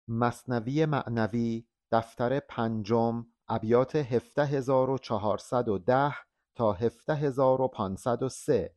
مثنوی معنوی دفتر پنجم ابیات 17410 تا 17503.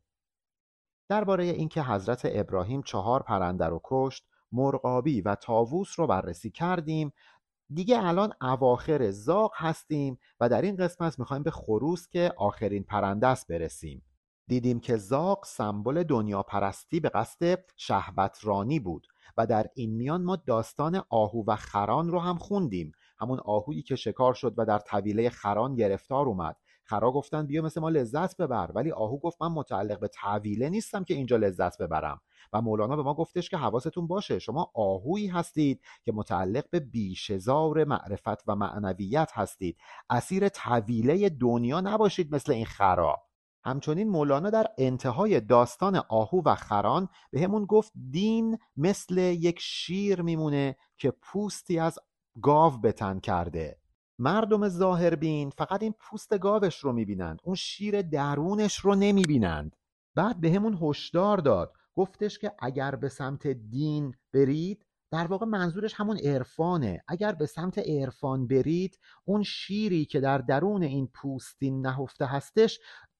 درباره اینکه حضرت ابراهیم 4 پرنده رو کشت، مرغابی و طاووس رو بررسی کردیم. دیگه الان اواخر زاغ هستیم و در این قسمت میخوایم به خروس که آخرین پرنده است برسیم. دیدیم که زاغ سمبل دنیا پرستی به قصد شهوترانی بود و در این میان ما داستان آهو و خران رو هم خوندیم. همون آهویی که شکار شد و در طویله خران گرفتار اومد. خرا گفتن بیا مثل ما لذت ببر، ولی آهو گفت من متعلق به طویله نیستم که اینجا لذت ببرم. و مولانا به ما گفتش که حواستون باشه، شما آهویی هستید که متعلق به بیشزار معرفت و معنویت هستید، اسیر طویله دنیا نباشید مثل این خرا. همچنین مولانا در انتهای داستان آهو و خران به همون گفت دین مثل یک شیر میمونه که پوستی از گاو به تن کرده. مردم ظاهربین فقط این پوست گاوش رو میبینند، اون شیر درونش رو نمیبینند. بعد به همون هشدار داد، گفتش که اگر به سمت دین برید، در واقع منظورش همون عرفانه، اگر به سمت عرفان برید، اون شیری که در درون این پوستین نهفته هستش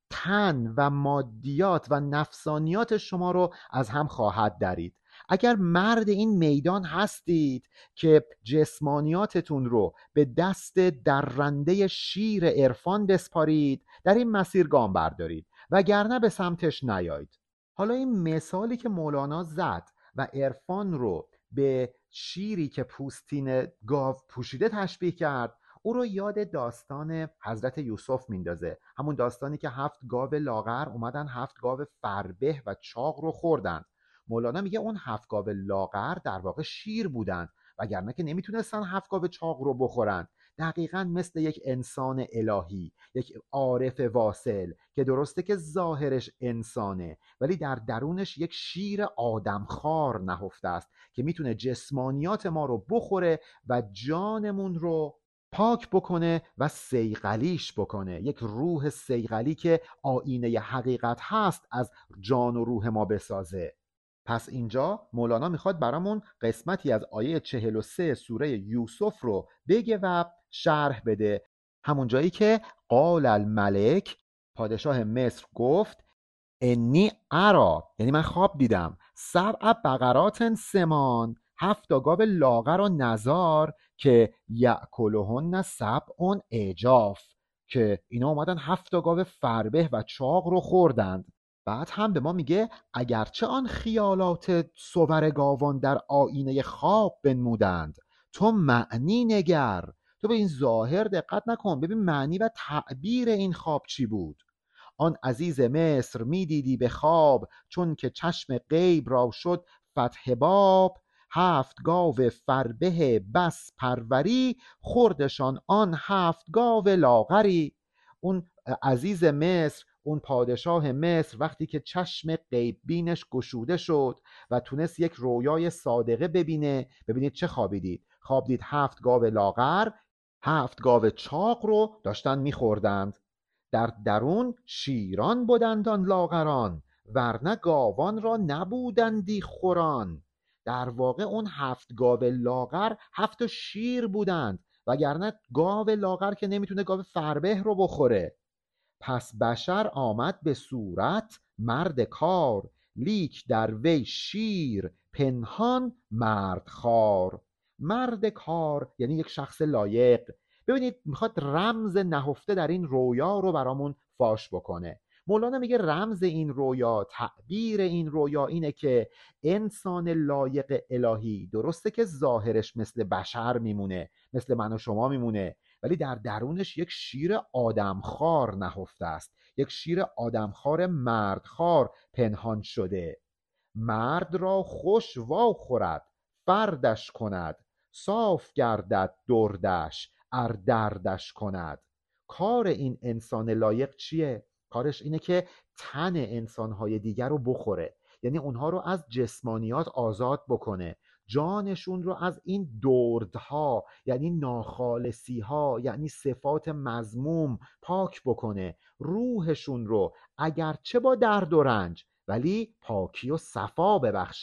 تن و مادیات و نفسانیات شما رو از هم خواهد درید. اگر مرد این میدان هستید که جسمانیاتتون رو به دست درنده شیر عرفان بسپارید، در این مسیر گام بردارید، وگرنه به سمتش نیایید. حالا این مثالی که مولانا زد و عرفان رو به شیری که پوستین گاو پوشیده تشبیه کرد، او رو یاد داستان حضرت یوسف میندازه. همون داستانی که 7 گاو لاغر اومدن 7 گاو فربه و چاق رو خوردن. مولانا میگه اون 7 گاو لاغر در واقع شیر بودن، وگرنه که نمیتونستن 7 گاو چاق رو بخورن. دقیقا مثل یک انسان الهی، یک عارف واصل که درسته که ظاهرش انسانه ولی در درونش یک شیر آدمخوار نهفته است که میتونه جسمانیات ما رو بخوره و جانمون رو پاک بکنه و صیقلیش بکنه. یک روح صیقلی که آینه حقیقت هست از جان و روح ما بسازه. پس اینجا مولانا میخواد برامون قسمتی از آیه 43 سوره یوسف رو بگه و شرح بده. همون جایی که قال الملک، پادشاه مصر گفت انی ارا، یعنی من خواب دیدم، 7 بقرات سمان، 7 گاو لاغر و نزار که یأکلهن 7 عجاف، که اینا اومدن 7 گاو فربه و چاق رو خوردند. بعد هم به ما میگه اگرچه آن خیالات صور گاوان در آینه خواب بنمودند، تو معنی نگر، تو به این ظاهر دقت نکن، ببین معنی و تعبیر این خواب چی بود. آن عزیز مصر میدیدی به خواب، چون که چشم غیب را شد فتح باب، 7 گاو فربه بس پروری، خوردشان آن 7 گاو لاغری. اون عزیز مصر، اون پادشاه مصر، وقتی که چشم غیب بینش گشوده شد و تونست یک رویای صادقه ببینه، ببینید چه خوابی دید. خواب دید 7 گاو لاغر 7 گاو چاق رو داشتن میخوردند. در درون شیران بودند آن لاغران، ورنه گاوان را نبودندی خوران. در واقع اون 7 گاو لاغر 7 شیر بودند، وگرنه گاو لاغر که نمیتونه گاو فربه رو بخوره. پس بشر آمد به صورت مرد کار، لیک در وی شیر پنهان مرد خار. مرد کار یعنی یک شخص لایق. ببینید میخواد رمز نهفته در این رویا رو برامون فاش بکنه. مولانا میگه رمز این رویا، تعبیر این رویا اینه که انسان لایق الهی درسته که ظاهرش مثل بشر میمونه، مثل من و شما میمونه، ولی در درونش یک شیر آدمخوار نهفته است، یک شیر آدمخوار مردخوار پنهان شده. مرد را خوش وا خورد، فردش کند، صاف گردد دردش ار دردش کند. کار این انسان لایق چیه؟ کارش اینه که تن انسانهای دیگر رو بخوره، یعنی اونها رو از جسمانیات آزاد بکنه، جانشون رو از این دردها یعنی ناخالصی ها یعنی صفات مذموم پاک بکنه، روحشون رو اگرچه با درد و رنج ولی پاکی و صفا ببخشه.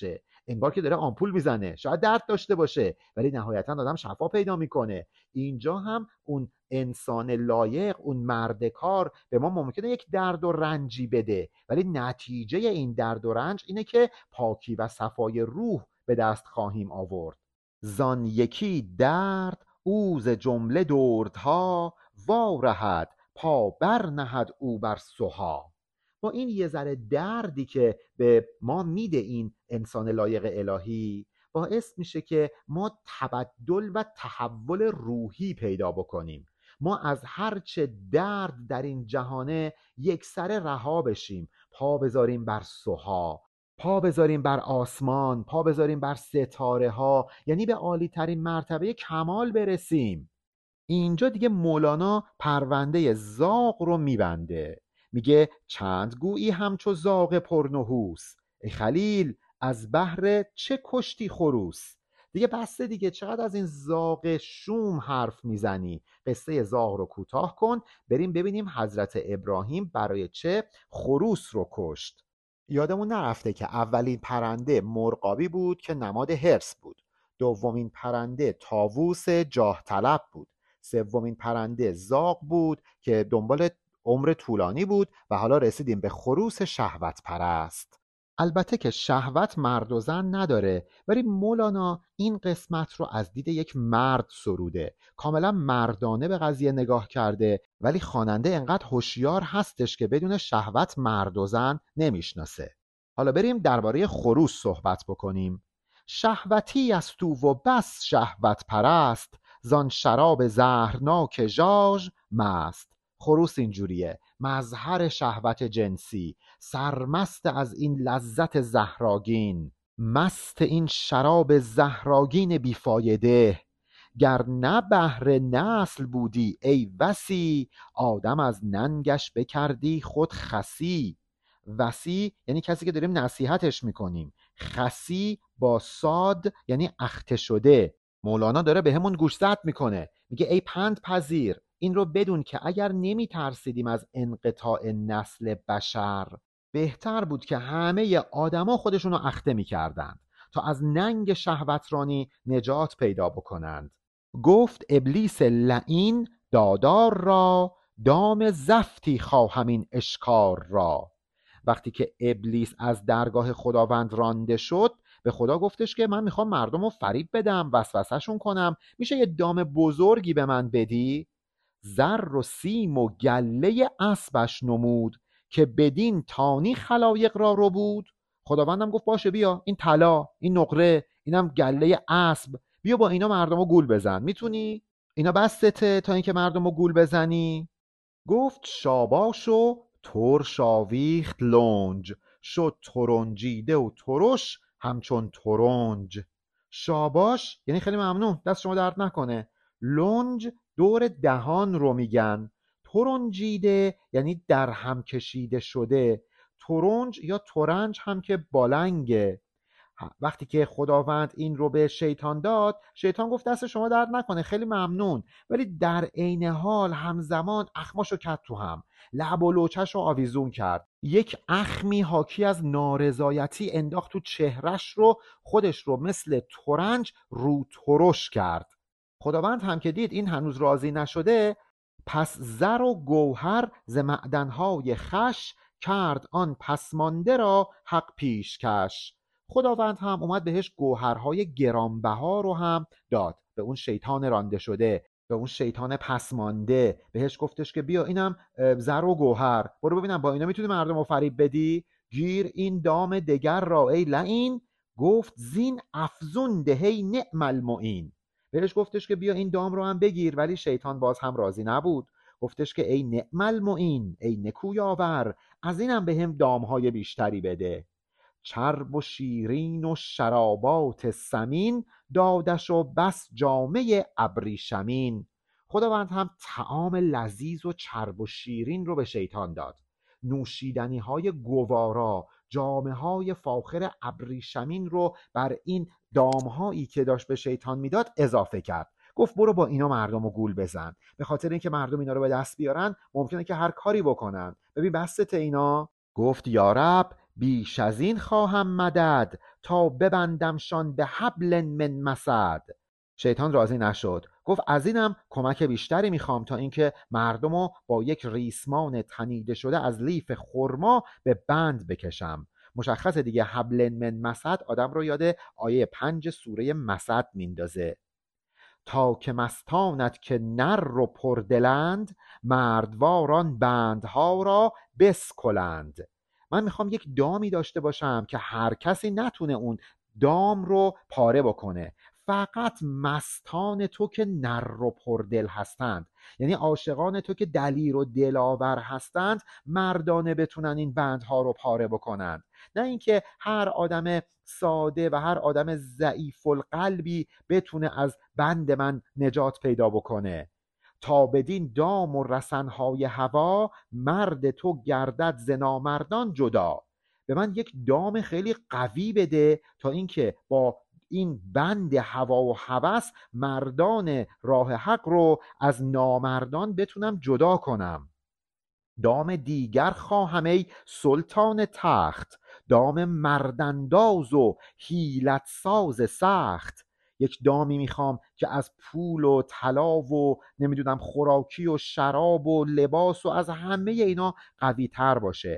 انگار که داره آمپول میزنه، شاید درد داشته باشه ولی نهایتا آدم شفا پیدا میکنه. اینجا هم اون انسان لایق، اون مرد کار به ما ممکنه یک درد و رنجی بده، ولی نتیجه این درد و رنج اینه که پاکی و صفای روح به دست خواهیم آورد. زان یکی درد او ز جمله دردها، وارهد پا بر نهد او بر سها. با این یه ذره دردی که به ما میده این انسان لایق الهی، باعث میشه که ما تبدل و تحول روحی پیدا بکنیم. ما از هرچه درد در این جهانه یک سره رها بشیم، پا بذاریم بر سها، پا بذاریم بر آسمان، پا بذاریم بر ستاره ها، یعنی به عالی ترین مرتبه کمال برسیم. اینجا دیگه مولانا پرونده زاغ رو میبنده، میگه چند گویی همچو زاغ پرنحوس، ای خلیل از بهر چه کشتی خروس. دیگه بسته دیگه، چقدر از این زاغ شوم حرف میزنی، قصه زاغ رو کوتاه کن، بریم ببینیم حضرت ابراهیم برای چه خروس رو کشت. یادمون نرفته که اولین پرنده مرغابی بود که نماد حرص بود، دومین پرنده طاووس جاه طلب بود، سومین پرنده زاغ بود که دنبال عمر طولانی بود و حالا رسیدیم به خروس شهوت پرست. البته که شهوت مرد و زن نداره، ولی مولانا این قسمت رو از دید یک مرد سروده، کاملا مردانه به قضیه نگاه کرده، ولی خواننده انقدر هوشیار هستش که بدون شهوت مرد و زن نمیشناسه. حالا بریم درباره خروس صحبت بکنیم. شهوتی است تو و بس شهوت پرست، زان شراب زهرناک ژاژ مست. خروس اینجوریه، مظهر شهوت جنسی، سرمست از این لذت زهراگین، مست این شراب زهراگین بیفایده. گر نه بهر نسل بودی ای وصی، آدم از ننگش بکردی خود خسی. وصی یعنی کسی که داریم نصیحتش میکنیم، خسی با صاد یعنی اخته شده. مولانا داره به همون گوشزد میکنه، میگه ای پند پذیر، این رو بدون که اگر نمی ترسیدیم از انقطاع نسل بشر، بهتر بود که همه آدما خودشون رو اخته میکردند تا از ننگ شهوترانی نجات پیدا بکنند. گفت ابلیس لعین دادار را، دام زفتی خواهم این اشکار را. وقتی که ابلیس از درگاه خداوند رانده شد، به خدا گفتش که من میخوام مردم رو فریب بدم، وسوسه‌شون کنم، میشه یه دام بزرگی به من بدی؟ زر و سیم و گله اسبش نمود، که بدین تانی خلایق را رو بود. خداوندم گفت باشه، بیا این طلا، این نقره، اینم گله اسب، بیا با اینا مردم رو گول بزن. میتونی؟ اینا بستته تا اینکه مردم رو گول بزنی؟ گفت شاباش و ترش آویخت لنج، شد ترنجیده و ترش همچون ترنج. شاباش یعنی خیلی ممنون، دست شما درد نکنه. لنج دور دهان رو میگن. ترنجیده یعنی در هم کشیده شده. ترنج یا ترنج هم که بالنگه. وقتی که خداوند این رو به شیطان داد، شیطان گفت دست شما درد نکنه، خیلی ممنون، ولی در عین حال همزمان اخماشو کرد تو هم، لب و لوچش رو آویزون کرد، یک اخمی حاکی از نارضایتی انداخت تو چهرش رو، خودش رو مثل ترنج رو ترش کرد. خداوند هم که دید این هنوز راضی نشده، پس زر و گوهر ز معدنهای خش، کرد آن پسمانده را حق پیش کش. خداوند هم اومد بهش گوهرهای گرانبها رو هم داد، به اون شیطان رانده شده، به اون شیطان پسمانده بهش گفتش که بیا اینم زر و گوهر، برو ببینم با اینا میتونی مردم رو فریب بدی. گیر این دام دگر را ای لعین، گفت زین افزون دهی نعم المعین. بهش گفتش که بیا این دام رو هم بگیر، ولی شیطان باز هم راضی نبود، گفتش که ای نعم المعین، ای نکویاور، از اینم به هم دامهای بیشتری بده. چرب و شیرین و شرابات سمین، دادش و بس جامه ابریشمین. خداوند هم طعام لذیذ و چرب و شیرین رو به شیطان داد، نوشیدنی های گوارا، جامه های فاخر ابریشمین رو بر این دامهایی که داشت به شیطان میداد اضافه کرد. گفت برو با اینا مردم رو گول بزن، به خاطر اینکه مردم اینا رو به دست بیارن ممکنه که هر کاری بکنن، ببین بسته اینا. گفت یا رب بیش از این خواهم مدد، تا ببندمشان به حبل من مسد. شیطان راضی نشد، گفت از اینم کمک بیشتری میخوام تا اینکه مردمو با یک ریسمان تنیده شده از لیف خرما به بند بکشم. مشخصه دیگه، حبل من مسد آدم رو یاد آیه 5 سوره مسد میندازه. تا که مستانت که نر و پردلند، مردواران بندها را بسکلند. من میخوام یک دامی داشته باشم که هر کسی نتونه اون دام رو پاره بکنه، فقط مستان تو که نر و پردل هستند، یعنی عاشقان تو که دلیر و دلاور هستند، مردانه بتونن این بندها رو پاره بکنند. نه اینکه هر آدم ساده و هر آدم ضعیف القلبی بتونه از بند من نجات پیدا بکنه. تا بدین دام و رسنهای هوا، مرد تو گردد ز نامردان جدا. به من یک دام خیلی قوی بده تا اینکه با این بند هوا و هوس مردان راه حق رو از نامردان بتونم جدا کنم. دام دیگر خواهم ای سلطان تخت، دام مردانداز و حیلت ساز سخت. یک دامی میخوام که از پول و طلا و نمیدونم خوراکی و شراب و لباس و از همه اینا قوی تر باشه،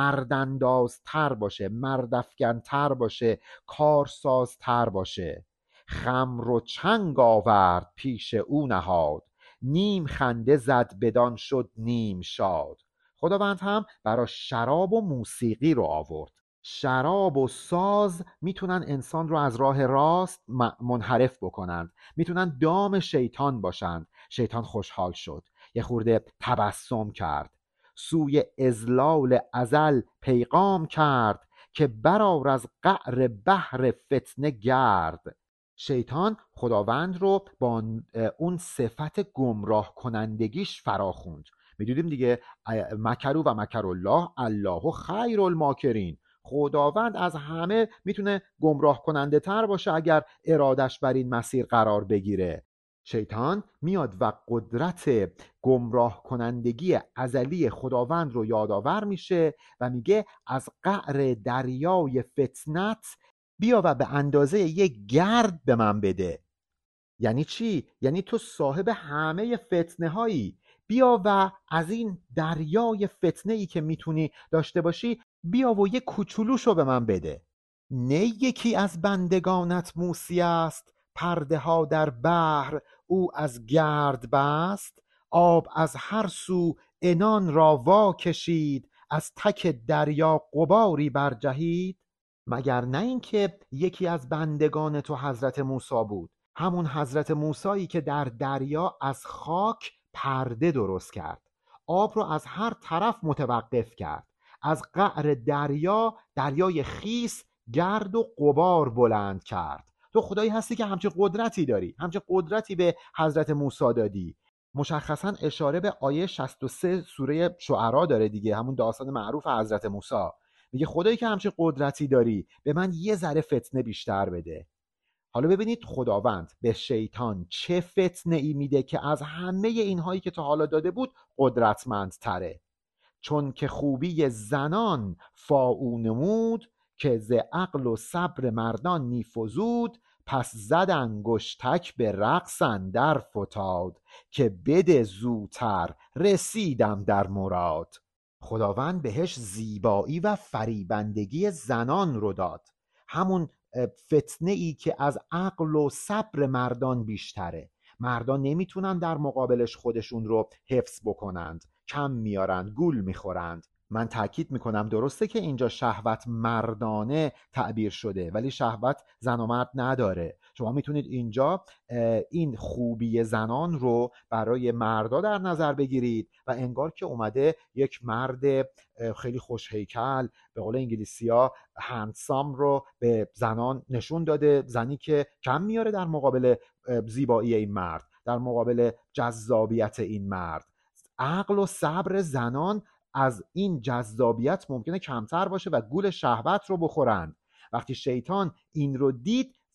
مردانداز تر باشه، مردافکن تر باشه، کارساز تر باشه. خمر و چنگ آورد پیش او نهاد، نیم خنده زد بدان شد نیم شاد. خداوند هم برای شراب و موسیقی رو آورد. شراب و ساز میتونن انسان رو از راه راست منحرف بکنند، میتونن دام شیطان باشند. شیطان خوشحال شد، یه خورده تبسم کرد، سوی ازلال ازل پیغام کرد، که برآر از قعر بحر فتنه گرد. شیطان خداوند رو با اون صفت گمراه کنندگیش فراخوند. میدونیم دیگه، مکروا و مکر الله، الله خیر الماکرین. خداوند از همه میتونه گمراه کننده تر باشه اگر ارادش بر این مسیر قرار بگیره. شیطان میاد و قدرت گمراه کنندگی ازلی خداوند رو یادآور میشه و میگه از قعر دریای فتنت بیا و به اندازه یک گرد به من بده. یعنی چی؟ یعنی تو صاحب همه فتنه هایی، بیا و از این دریای فتنه ای که میتونی داشته باشی، بیا و یک کوچولوشو به من بده. نه یکی از بندگانت موسی است، پرده ها در بحر او از گرد بست. آب از هر سو عنان را وا کشید، از تک دریا غباری برجهید. مگر نه اینکه یکی از بندگان تو حضرت موسی بود، همون حضرت موسایی که در دریا از خاک پرده درست کرد، آب رو از هر طرف متوقف کرد، از قعر دریا دریای خیس گرد و غبار بلند کرد. تو خدایی هستی که همچین قدرتی داری، همچین قدرتی به حضرت موسی دادی. مشخصا اشاره به آیه 63 سوره شعرا داره دیگه، همون داستان معروف حضرت موسی. میگه خدایی که همچین قدرتی داری، به من یه ذره فتنه بیشتر بده. حالا ببینید خداوند به شیطان چه فتنه ای میده که از همه اینهایی که تا حالا داده بود قدرتمندتره. چون که خوبی زنان فاو نمود، که ز عقل و صبر مردان میفزود. پس زد انگشتک به رقص اندر فتاد، که بده زوتر رسیدم در مراد. خداوند بهش زیبایی و فریبندگی زنان رو داد، همون فتنه ای که از عقل و صبر مردان بیشتره. مردان نمیتونن در مقابلش خودشون رو حفظ بکنند، کم میارند، گول میخورند. من تاکید میکنم درسته که اینجا شهوت مردانه تعبیر شده، ولی شهوت زن و مرد نداره. شما میتونید اینجا این خوبی زنان رو برای مردا در نظر بگیرید و انگار که اومده یک مرد خیلی خوش هیکل، به قول انگلیسی‌ها هندسام رو به زنان نشون داده، زنی که کم میاره در مقابل زیبایی این مرد، در مقابل جذابیت این مرد. عقل و صبر زنان از این جذابیت ممکنه کمتر باشه و گول شهوت رو بخورند. وقتی شیطان این رو دید،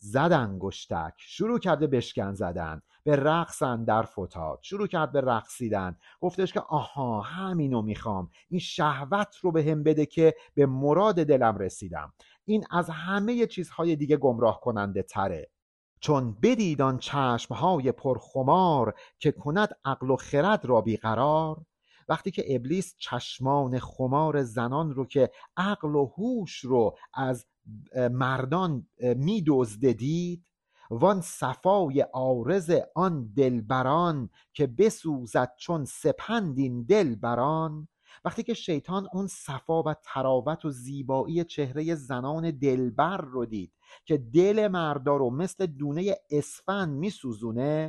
زد انگشتک، شروع کرد به بشکن زدن، به رقص اندر فتاد، شروع کرد به رقصیدن. گفتش که آها همینو میخوام، این شهوت رو به هم بده که به مراد دلم رسیدم. این از همه چیزهای دیگه گمراه کننده تره. چون بدید آن چشمهای پرخمار، که کند عقل و خرد را بیقرار. وقتی که ابلیس چشمان خمار زنان رو که عقل و هوش رو از مردان می‌دزده دید، وان صفای عارض آن دلبران، که بسوزد چون سپند این دلبران. وقتی که شیطان اون صفا و تراوت و زیبایی چهره زنان دلبر رو دید که دل مردا رو مثل دونه اسفند میسوزونه،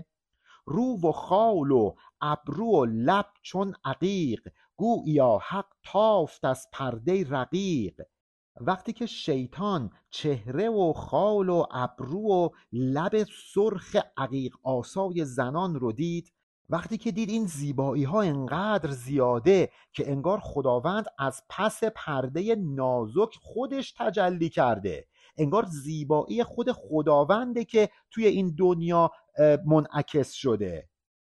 رو و خال و ابرو و لب چون عقیق، گوییا حق تافت از پرده رقیق. وقتی که شیطان چهره و خال و ابرو و لب سرخ عقیق آسای زنان رو دید، وقتی که دید این زیبایی ها انقدر زیاده که انگار خداوند از پس پرده نازک خودش تجلی کرده، انگار زیبایی خود خداونده که توی این دنیا منعکس شده،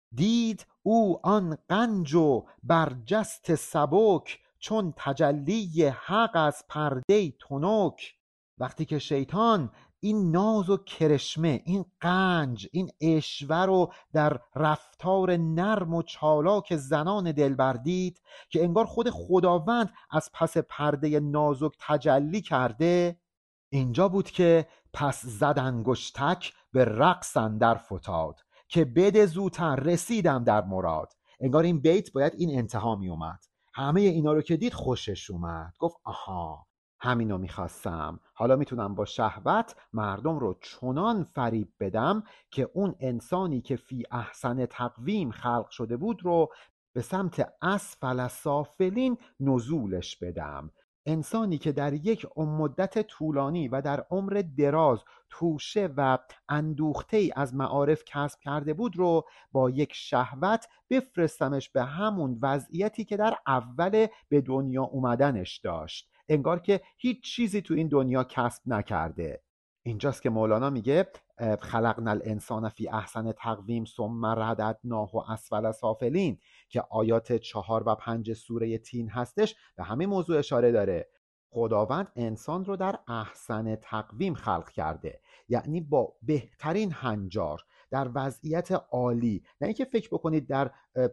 دید او آن غنج و برجست سبک، چون تجلی حق از پرده تنک. وقتی که شیطان این ناز و کرشمه، این غنج، این عشوه رو در رفتار نرم و چالاک زنان دلبر دید که انگار خود خداوند از پس پرده نازک تجلی کرده، اینجا بود که پس زد انگشتک، به رقص اندر فتاد، که بده زودتر رسیدم در مراد. انگار این بیت باید این انتها می اومد. همه اینا رو که دید خوشش اومد، گفت آها همینو میخواستم، حالا میتونم با شهوت مردم رو چنان فریب بدم که اون انسانی که فی احسن تقویم خلق شده بود رو به سمت اسفل سافلین نزولش بدم. انسانی که در یک مدت طولانی و در عمر دراز توشه و اندوخته ای از معارف کسب کرده بود رو با یک شهوت بفرستمش به همون وضعیتی که در اول به دنیا اومدنش داشت، انگار که هیچ چیزی تو این دنیا کسب نکرده. اینجاست که مولانا میگه خلقنا الانسان فی احسن تقویم ثم رددناه اسفل سافلین، که آیات 4 و 5 سوره تین هستش به همین موضوع اشاره داره. خداوند انسان رو در احسن تقویم خلق کرده، یعنی با بهترین هنجار، در وضعیت عالی. نه اینکه فکر بکنید در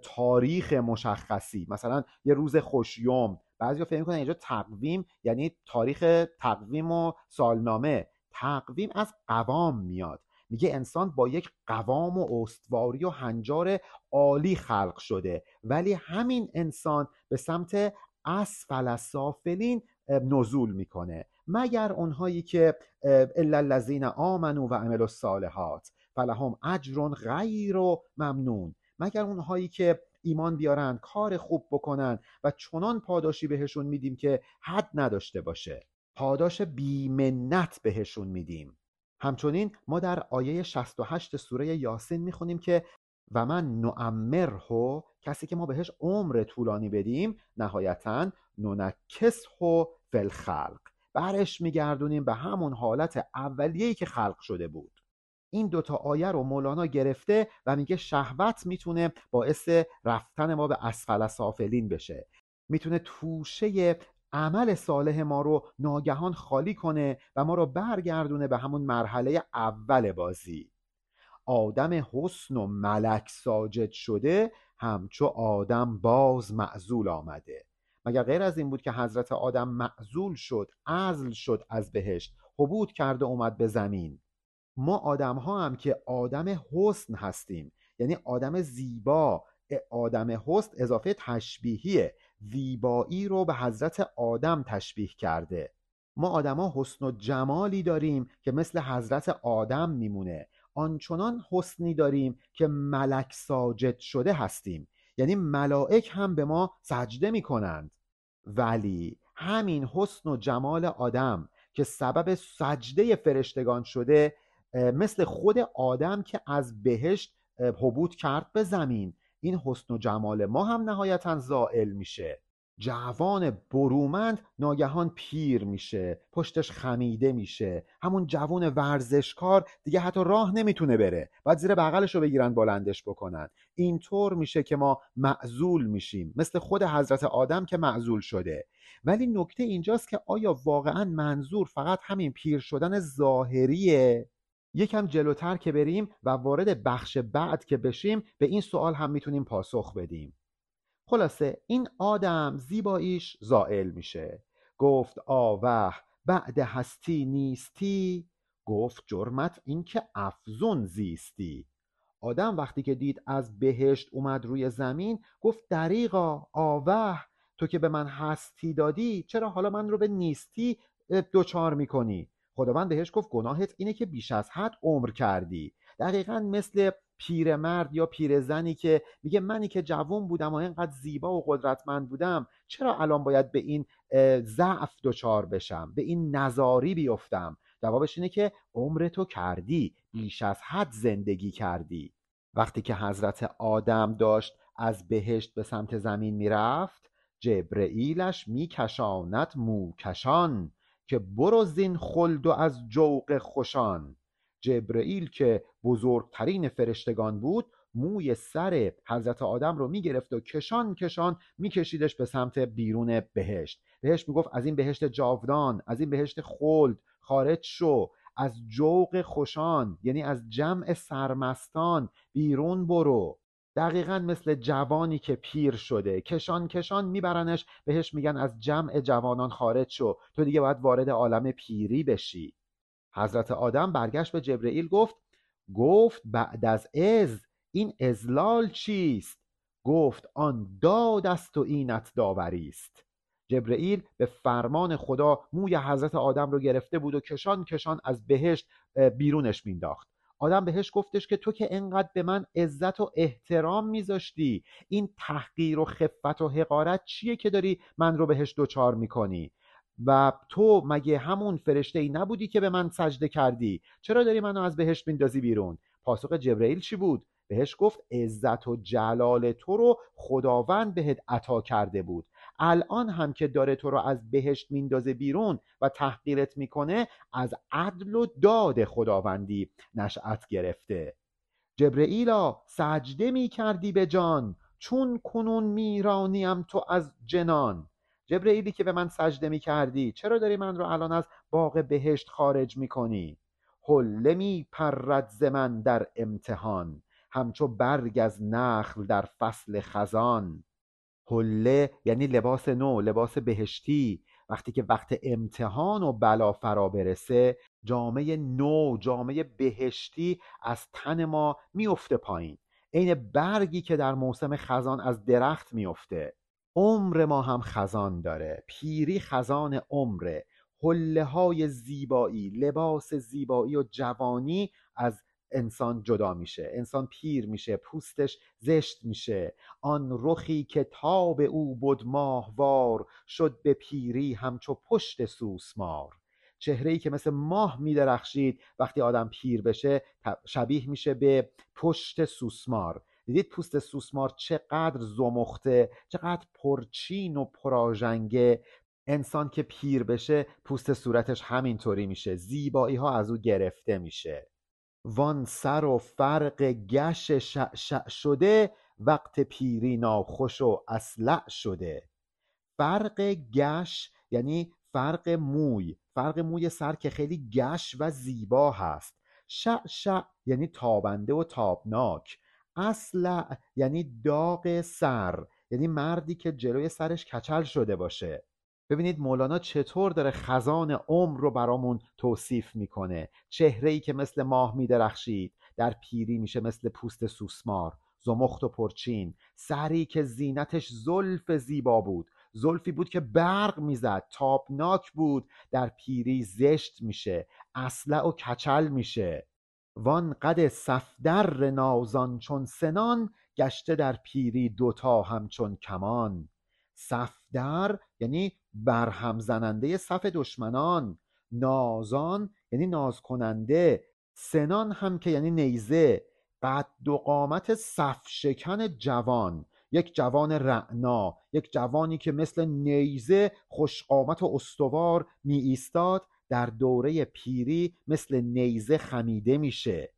تاریخ مشخصی، مثلا یه روز خوشیوم. بعضیا فکر می‌کنن اینجا تقویم یعنی تاریخ تقویم و سالنامه. تقویم از قوام میاد، میگه انسان با یک قوام و استواری و هنجار عالی خلق شده، ولی همین انسان به سمت اسفل سافلین نزول میکنه، مگر اونهایی که الا الذین آمنوا و عملوا الصالحات فلهم اجر غیر ممنون، مگر اونهایی که ایمان بیارن، کار خوب بکنن و چنان پاداشی بهشون میدیم که حد نداشته باشه، پاداش بیمنت بهشون میدیم. همچنین ما در آیه 68 سوره یاسین میخونیم که و من نعمره، کسی که ما بهش عمر طولانی بدیم، نهایتاً ننکسه فی الخلق، برش میگردونیم به همون حالت اولیه‌ای که خلق شده بود. این دوتا آیه رو مولانا گرفته و میگه شهوت میتونه باعث رفتن ما به اسفل سافلین بشه، میتونه توشه عمل صالح ما رو ناگهان خالی کنه و ما رو برگردونه به همون مرحله اول بازی. آدم حسن و ملک ساجد شده، همچو آدم باز معزول آمده. مگر غیر از این بود که حضرت آدم معزول شد، عزل شد از بهشت، هبوط کرده اومد به زمین؟ ما آدم ها هم که آدم حسن هستیم، یعنی آدم زیبا. آدم حسن اضافه تشبیهیه، زیبایی رو به حضرت آدم تشبیه کرده. ما آدما حسن و جمالی داریم که مثل حضرت آدم میمونه، آنچنان حسنی داریم که ملک ساجد شده هستیم، یعنی ملائک هم به ما سجده میکنند. ولی همین حسن و جمال آدم که سبب سجده فرشتگان شده، مثل خود آدم که از بهشت هبوط کرد به زمین، این حسن و جمال ما هم نهایتا زائل میشه. جوان برومند ناگهان پیر میشه، پشتش خمیده میشه، همون جوان ورزشکار دیگه حتی راه نمیتونه بره، باید زیر بغلش رو بگیرن بلندش بکنن. اینطور میشه که ما معزول میشیم، مثل خود حضرت آدم که معزول شده. ولی نکته اینجاست که آیا واقعا منظور فقط همین پیر شدن ظاهریه؟ یکم جلوتر که بریم و وارد بخش بعد که بشیم، به این سوال هم میتونیم پاسخ بدیم. خلاصه این آدم زیباییش زائل میشه. گفت آوه بعد هستی نیستی، گفت جرمت این که افزون زیستی. آدم وقتی که دید از بهشت اومد روی زمین، گفت دریغا آوه، تو که به من هستی دادی، چرا حالا من رو به نیستی دوچار میکنی؟ خداوند بهش گفت گناهت اینه که بیش از حد عمر کردی. دقیقا مثل پیرمرد یا پیرزنی که میگه منی که جوان بودم و اینقدر زیبا و قدرتمند بودم، چرا الان باید به این ضعف دچار بشم، به این نزاری بیفتم؟ جوابش اینه که عمر تو کردی، بیش از حد زندگی کردی. وقتی که حضرت آدم داشت از بهشت به سمت زمین میرفت، جبرئیلش میکشاند موکشان، که برو زین خلد و از جوق خوشان. جبرئیل که بزرگترین فرشتگان بود، موی سر حضرت آدم رو میگرفت و کشان کشان میکشیدش به سمت بیرون بهشت. بهشت میگفت از این بهشت جاودان، از این بهشت خلد خارج شو، از جوق خوشان یعنی از جمع سرمستان بیرون برو. دقیقا مثل جوانی که پیر شده، کشان کشان میبرنش بهش، میگن از جمع جوانان خارج شو، تو دیگه باید وارد عالم پیری بشی. حضرت آدم برگشت به جبرئیل گفت بعد از این اذلال چیست؟ گفت آن داد است و اینت داوری است. جبرئیل به فرمان خدا موی حضرت آدم رو گرفته بود و کشان کشان از بهشت بیرونش مینداخت. آدم بهش گفتش که تو که انقدر به من عزت و احترام میذاشتی، این تحقیر و خفت و حقارت چیه که داری من رو بهش دوچار میکنی؟ و تو مگه همون فرشته ای نبودی که به من سجده کردی؟ چرا داری منو از بهشت میندازی بیرون؟ پاسخ جبرئیل چی بود؟ بهش گفت عزت و جلال تو رو خداوند بهت عطا کرده بود، الان هم که داره تو رو از بهشت میندازه بیرون و تحقیرت میکنه، از عدل و داد خداوندی نشأت گرفته. جبرئیلا سجده میکردی به جان، چون کنون میرانیم تو از جنان. جبرئیلی که به من سجده میکردی، چرا داری من رو الان از باغ بهشت خارج میکنی؟ حله میپرد ز من در امتحان، همچو برگ از نخل در فصل خزان. حله یعنی لباس نو، لباس بهشتی. وقتی که وقت امتحان و بلا فرا برسه، جامعه نو، جامعه بهشتی از تن ما میفته پایین، عین برگی که در موسم خزان از درخت میفته. عمر ما هم خزان داره، پیری خزان عمره. حله های زیبایی، لباس زیبایی و جوانی از انسان جدا میشه، انسان پیر میشه، پوستش زشت میشه. آن رخی که تاب او بود ماهوار، شد به پیری همچو پشت سوسمار. چهره‌ای که مثل ماه میدرخشید وقتی آدم پیر بشه، شبیه میشه به پشت سوسمار. دیدید پوست سوسمار چقدر زمخته، چقدر پرچین و پراژنگه؟ انسان که پیر بشه پوست صورتش همینطوری میشه، زیبایی ها از او گرفته میشه. وان سر و فرق گش شعشع شده، وقت پیری ناخوش و اصلع شده. فرق گش یعنی فرق موی، فرق موی سر که خیلی گش و زیبا هست. شعشع یعنی تابنده و تابناک. اصلع یعنی داغ سر، یعنی مردی که جلوی سرش کچل شده باشه. ببینید مولانا چطور داره خزان عمر رو برامون توصیف میکنه. چهره‌ای که مثل ماه میدرخشید، در پیری میشه مثل پوست سوسمار، زمخت و پرچین. سری که زینتش زلف زیبا بود، زلفی بود که برق میزد، تابناک بود، در پیری زشت میشه، اصلع و کچل میشه. وان قد صفدر نازان چون سنان، گشته در پیری دوتا همچون کمان. صفدر یعنی برهم زننده صف دشمنان، نازان یعنی ناز کننده، سنان هم که یعنی نیزه، قد و قامت صف شکن جوان. یک جوان رعنا، یک جوانی که مثل نیزه خوشقامت و استوار می ایستاد، در دوره پیری مثل نیزه خمیده میشه.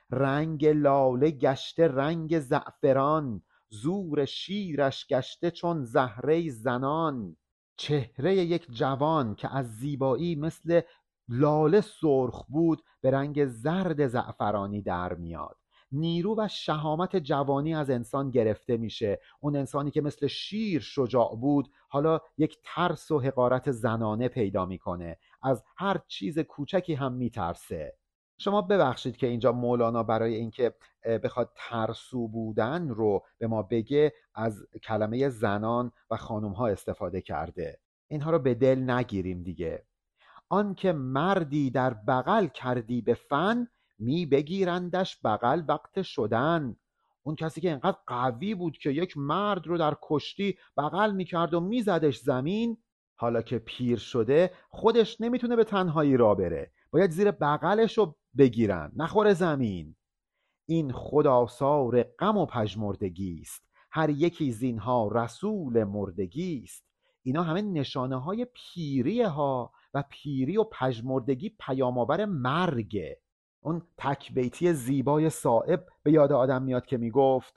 رنگ لاله گشته رنگ زعفران، زور شیرش گشته چون زهره زنان. چهره یک جوان که از زیبایی مثل لاله سرخ بود به رنگ زرد زعفرانی در میاد. نیرو و شهامت جوانی از انسان گرفته میشه. اون انسانی که مثل شیر شجاع بود حالا یک ترس و حقارت زنانه پیدا میکنه، از هر چیز کوچکی هم میترسه. شما ببخشید که اینجا مولانا برای اینکه بخواد ترسو بودن رو به ما بگه از کلمه زنان و خانوم ها استفاده کرده. اینها رو به دل نگیریم دیگه. آن که مردی در بغل کردی به فن، می بگیرندش بغل وقت شدن. اون کسی که اینقدر قوی بود که یک مرد رو در کشتی بغل میکرد و میزدش زمین، حالا که پیر شده خودش نمیتونه به تنهایی را بره، باید زیر بغلش رو بگیرن نخوره زمین. این خودآثار غم و پژمردگی است، هر یکی زینها رسول مردگی است. اینا همه نشانه های پیریه ها، و پیری و پژمردگی پیام‌آور مرگه. اون تک بیتی زیبای صائب به یاد آدم میاد که میگفت: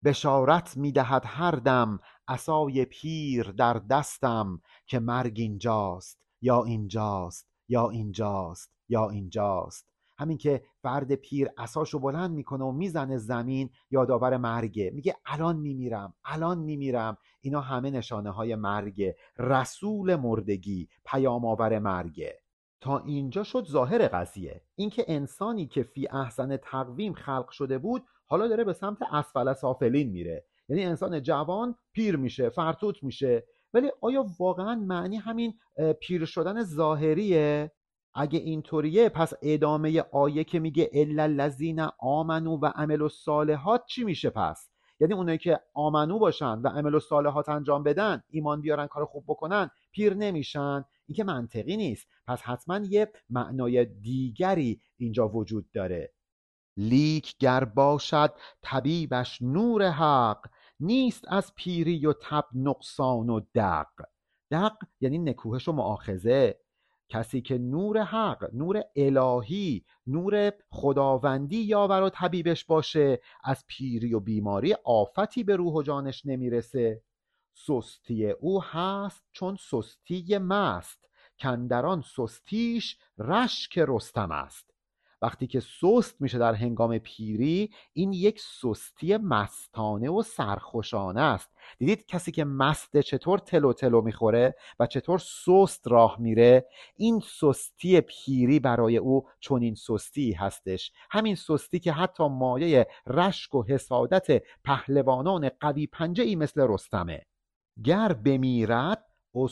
بشارت میدهد هر دم عصای پیر در دستم، که مرگ اینجاست یا اینجاست یا اینجاست یا اینجاست. همین که فرد پیر عصاشو بلند میکنه و میزنه زمین یادآور مرگه، میگه الان میمیرم الان میمیرم. اینا همه نشانه های مرگه، رسول مردگی، پیام آور مرگه. تا اینجا شد ظاهر قضیه، اینکه انسانی که فی احسن تقویم خلق شده بود حالا داره به سمت اسفل سافلین میره، یعنی انسان جوان پیر میشه، فرتوت میشه. ولی آیا واقعا معنی همین پیر شدن ظاهریه؟ اگه اینطوریه پس ادامه آیه که میگه الا الذین آمنوا و عملوا الصالحات چی میشه پس؟ یعنی اونایی که آمنو باشن و عمل الصالحات انجام بدن، ایمان بیارن، کار خوب بکنن، پیر نمیشن؟ این که منطقی نیست. پس حتما یه معنای دیگری اینجا وجود داره. لیک گر باشد طبیبش نور حق، نیست از پیری و تب نقصان و دق. دق یعنی نکوهش و مؤاخذه. کسی که نور حق، نور الهی، نور خداوندی یاور و طبیبش باشه، از پیری و بیماری آفتی به روح و جانش نمیرسه. سستی او هست چون سستی مست، کاندران سستیش رشک رستم است. وقتی که سست میشه در هنگام پیری، این یک سستی مستانه و سرخوشانه است. دیدید کسی که مسته چطور تلو تلو میخوره و چطور سست راه میره؟ این سستی پیری برای او چون این سستی هستش، همین سستی که حتی مایه رشک و حسادت پهلوانان قوی پنجه‌ای مثل رستمه. گر بمیرد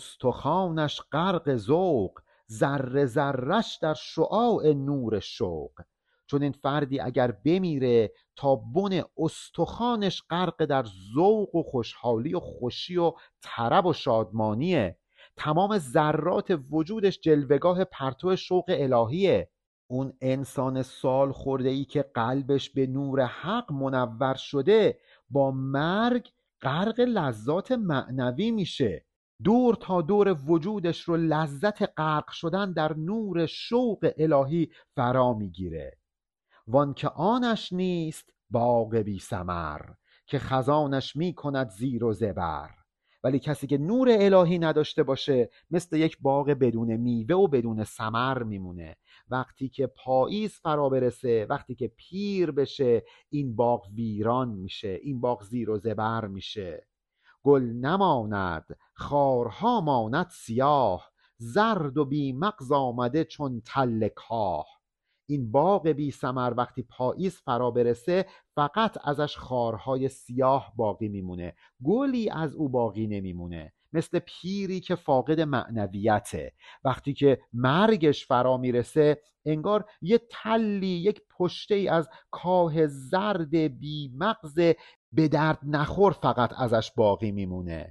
استخوانش غرق ذوق، ذره ذره‌اش در شعاع نور شوق. چون این فردی اگر بمیره تا بن استخوانش غرق در ذوق و خوشحالی و خوشی و طرب و شادمانیه، تمام ذرات وجودش جلوگاه پرتو شوق الهیه. اون انسان سال خورده ای که قلبش به نور حق منور شده، با مرگ غرق لذات معنوی میشه. دور تا دور وجودش رو لذت غرق شدن در نور شوق الهی فرا میگیره. وان که آنش نیست باغ بی ثمر، که خزانش میکند زیر و زبر. ولی کسی که نور الهی نداشته باشه مثل یک باغ بدون میوه و بدون ثمر میمونه. وقتی که پاییز فرا برسه، وقتی که پیر بشه، این باغ ویران میشه، این باغ زیر و زبر میشه. گل نماند خارها ماند سیاه، زرد و بی مغز آمده چون تل کاه. این باغ بی ثمر وقتی پاییز فرا برسه فقط ازش خارهای سیاه باقی میمونه، گلی از او باقی نمیمونه. مثل پیری که فاقد معنویته، وقتی که مرگش فرا میرسه انگار یه تلی، یک پشته ای از کاه زرد بی مغز به درد نخور فقط ازش باقی میمونه.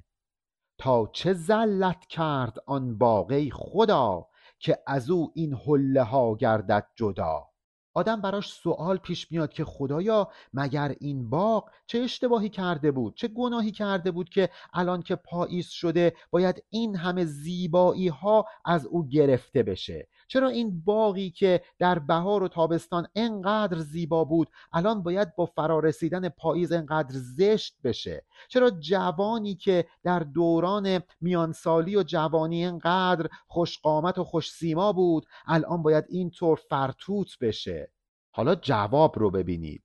تا چه زلت کرد آن باغ ای خدا، که از او این حله ها گردد جدا. آدم براش سوال پیش میاد که خدایا مگر این باغ چه اشتباهی کرده بود، چه گناهی کرده بود که الان که پاییز شده باید این همه زیبایی ها از او گرفته بشه؟ چرا این باغی که در بهار و تابستان انقدر زیبا بود الان باید با فرارسیدن پاییز انقدر زشت بشه؟ چرا جوانی که در دوران میانسالی و جوانی انقدر خوشقامت و خوش سیما بود الان باید اینطور فرتوت بشه؟ حالا جواب رو ببینید: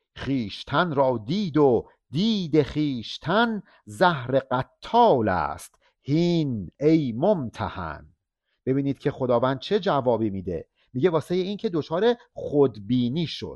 خیشتن را دید و دید خیشتن زهر قتال است، هین ای ممتحن. ببینید که خداوند چه جوابی میده. میگه واسه این که دچار خودبینی شد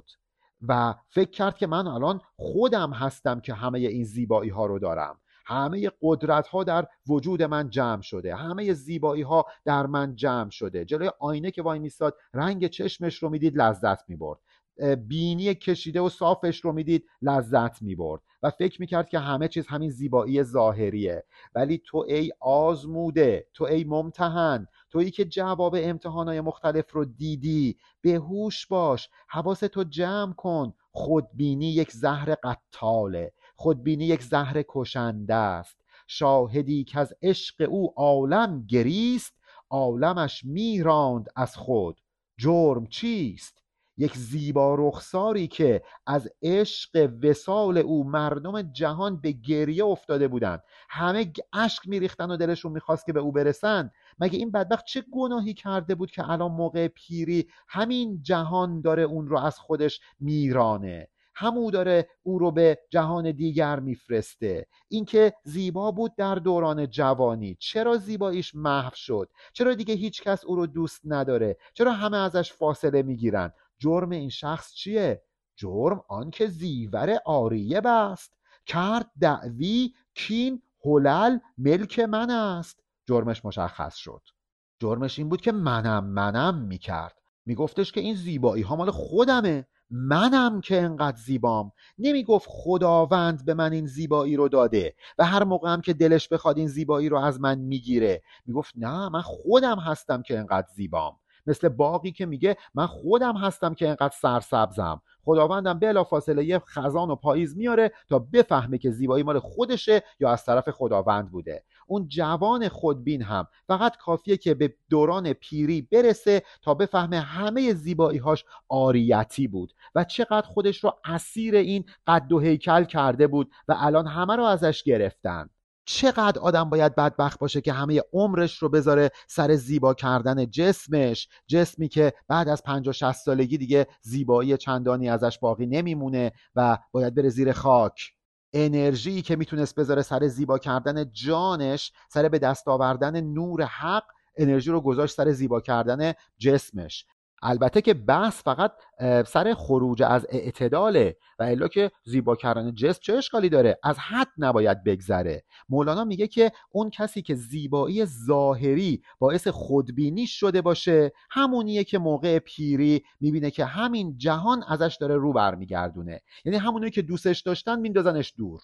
و فکر کرد که من الان خودم هستم که همه این زیبایی ها رو دارم، همه قدرت ها در وجود من جمع شده، همه زیبایی ها در من جمع شده. جلوی آینه که وای میستاد رنگ چشمش رو میدید لذت میبرد، بینی کشیده و صافش رو میدید لذت میبرد و فکر میکرد که همه چیز همین زیبایی ظاهریه. ولی تو ای آزموده، تو ای ممتحن، تویی که جواب امتحانات مختلف رو دیدی، به هوش باش، حواستو جمع کن. خودبینی یک زهر قتاله، خودبینی یک زهر کشنده است. شاهدی که از عشق او عالم گریست، عالمش میراند از خود، جرم چیست؟ یک زیبا رخساری که از عشق وصال او مردم جهان به گریه افتاده بودند، همه اشک میریختن و دلشون میخواست که به او برسن. مگه این بدبخت چه گناهی کرده بود که الان موقع پیری همین جهان داره اون رو از خودش میرانه، همون داره او رو به جهان دیگر میفرسته؟ این که زیبا بود در دوران جوانی، چرا زیباییش محو شد؟ چرا دیگه هیچ کس او رو دوست نداره؟ چرا همه ازش فاصله میگیرن؟ جرم این شخص چیه؟ جرم آن که زیور عاریه بست، کرد دعوی کین هلال ملک من است. جرمش مشخص شد. جرمش این بود که منم میکرد، میگفتش که این زیبایی ها مال خودمه، منم که انقدر زیبام. نمیگفت خداوند به من این زیبایی رو داده و هر موقع هم که دلش بخواد این زیبایی رو از من میگیره. میگفت نه، من خودم هستم که انقدر زیبام. مثل باقی که میگه من خودم هستم که انقدر سرسبزم. خداوندم بلافاصله یه خزان و پاییز میاره تا بفهمه که زیبایی مال خودشه یا از طرف خداوند بوده. اون جوان خودبین هم فقط کافیه که به دوران پیری برسه تا بفهمه همه زیبایی‌هاش عاریتی بود و چقدر خودش رو اسیر این قد و هیکل کرده بود و الان همه رو ازش گرفتن. چقدر آدم باید بدبخت باشه که همه عمرش رو بذاره سر زیبا کردن جسمش، جسمی که بعد از 50-60 سالگی دیگه زیبایی چندانی ازش باقی نمیمونه و باید بره زیر خاک. انرژی که میتونست بذاره سر زیبا کردن جانش، سر به دست آوردن نور حق، انرژی رو گذاشت سر زیبا کردن جسمش. البته که بحث فقط سر خروج از اعتداله و الا که زیبا کردن جسم چه اشکالی داره؟ از حد نباید بگذره. مولانا میگه که اون کسی که زیبایی ظاهری باعث خودبینی شده باشه، همونیه که موقع پیری میبینه که همین جهان ازش داره رو برمیگردونه، یعنی همونیه که دوستش داشتن میندازنش دور.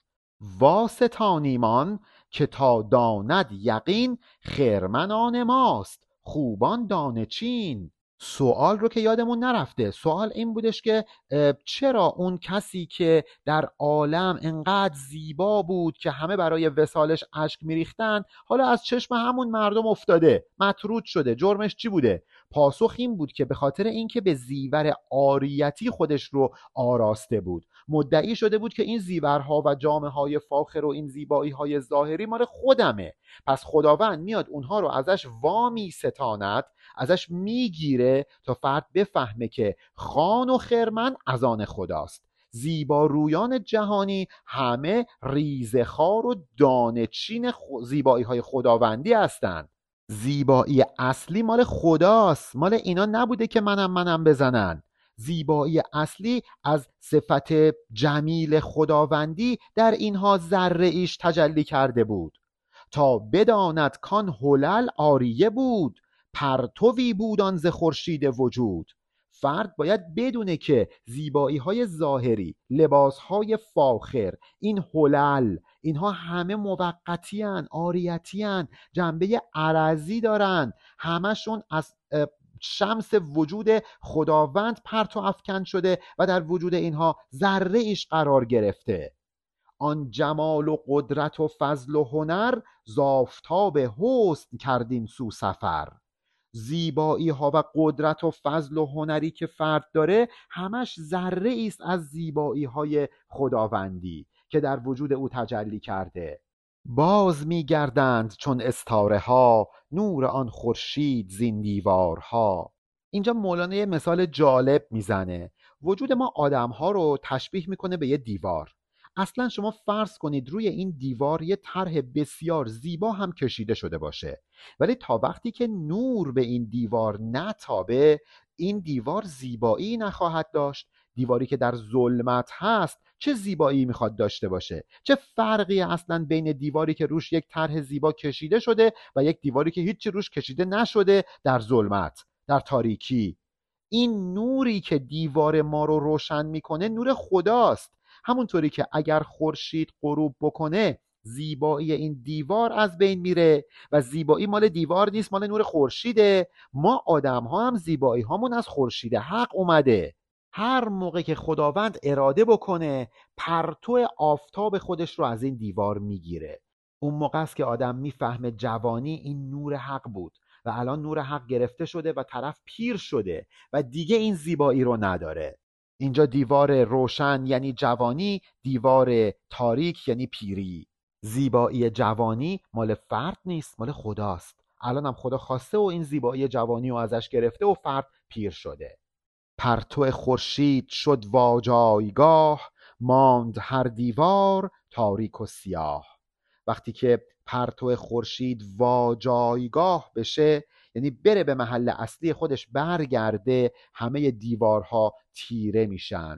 واسطانیمان که تا داند یقین، خرمنان ماست خوبان دانه چین. سوال رو که یادمون نرفته، سوال این بودش که چرا اون کسی که در عالم انقدر زیبا بود که همه برای وصالش اشک میریختن، حالا از چشم همون مردم افتاده، مطرود شده؟ جرمش چی بوده؟ پاسخ این بود که به خاطر اینکه به زیور عاریتی خودش رو آراسته بود، مدعی شده بود که این زیورها و جامه های فاخر و این زیبایی های ظاهری مال خودمه. پس خداوند میاد اونها رو ازش وامی ستاند، ازش میگیره تا فرد بفهمه که خان و خرمن از آن خداست. زیبارویان جهانی همه ریزخار و دانه‌چین زیبایی های خداوندی هستند. زیبایی اصلی مال خداست، مال اینا نبوده که منم بزنن. زیبایی اصلی از صفت جمیل خداوندی در اینها ذره ایش تجلی کرده بود. تا بداند کان هلال عاریه بود، پرتوی بود آن ز خورشید وجود. فرد باید بدونه که زیبایی های ظاهری، لباس های فاخر، این هلال، اینها همه موقتی هن، عاریتی هن، جنبه عرضی دارن، همشون از شمس وجود خداوند پرت و افکن شده و در وجود اینها ذره ایش قرار گرفته. آن جمال و قدرت و فضل و هنر، ز آفتاب حسن کردیم سو سفر. زیبایی ها و قدرت و فضل و هنری که فرد داره همش ذره است از زیبایی های خداوندی که در وجود او تجلی کرده. باز می گردند چون استاره ها، نور آن خورشید زین دیوارها. اینجا مولانا یه مثال جالب میزنه. وجود ما آدم ها رو تشبیه میکنه به یه دیوار. اصلا شما فرض کنید روی این دیوار یه طرح بسیار زیبا هم کشیده شده باشه، ولی تا وقتی که نور به این دیوار نتابه، این دیوار زیبایی نخواهد داشت. دیواری که در ظلمت هست چه زیبایی میخواد داشته باشه؟ چه فرقی اصلا بین دیواری که روش یک طرح زیبا کشیده شده و یک دیواری که هیچی روش کشیده نشده در ظلمت، در تاریکی؟ این نوری که دیوار ما رو روشن میکنه نور خداست. همونطوری که اگر خورشید غروب بکنه زیبایی این دیوار از بین میره و زیبایی مال دیوار نیست، مال نور خورشیده. ما آدم ها هم زیبایی هامون از خورشید حق اومده. هر موقع که خداوند اراده بکنه پرتو آفتاب خودش رو از این دیوار میگیره. اون موقع است که آدم میفهمه جوانی این نور حق بود و الان نور حق گرفته شده و طرف پیر شده و دیگه این زیبایی رو نداره. اینجا دیوار روشن یعنی جوانی، دیوار تاریک یعنی پیری. زیبایی جوانی مال فرد نیست، مال خداست. الان هم خدا خواسته و این زیبایی جوانی رو ازش گرفته و فرد پیر شده. پرتو خورشید شد واجایگاه، ماند هر دیوار تاریک و سیاه. وقتی که پرتو خورشید واجایگاه بشه، یعنی بره به محل اصلی خودش برگرده، همه دیوارها تیره میشن.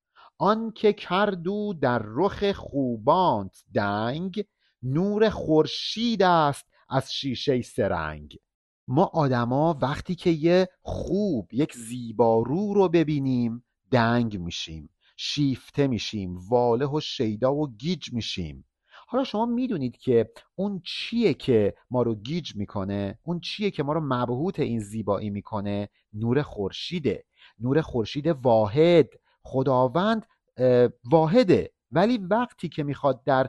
آن که کردو در رخ خوبانت دنگ، نور خورشید است از شیشه سرنگ. ما آدما وقتی که یه خوب، یک زیبارو رو ببینیم دنگ میشیم، شیفته میشیم، واله و شیدا و گیج میشیم. حالا شما میدونید که اون چیه که ما رو گیج میکنه؟ اون چیه که ما رو مبهوت این زیبایی میکنه؟ نور خورشیده. نور خورشید واحد. خداوند واحده، ولی وقتی که میخواد در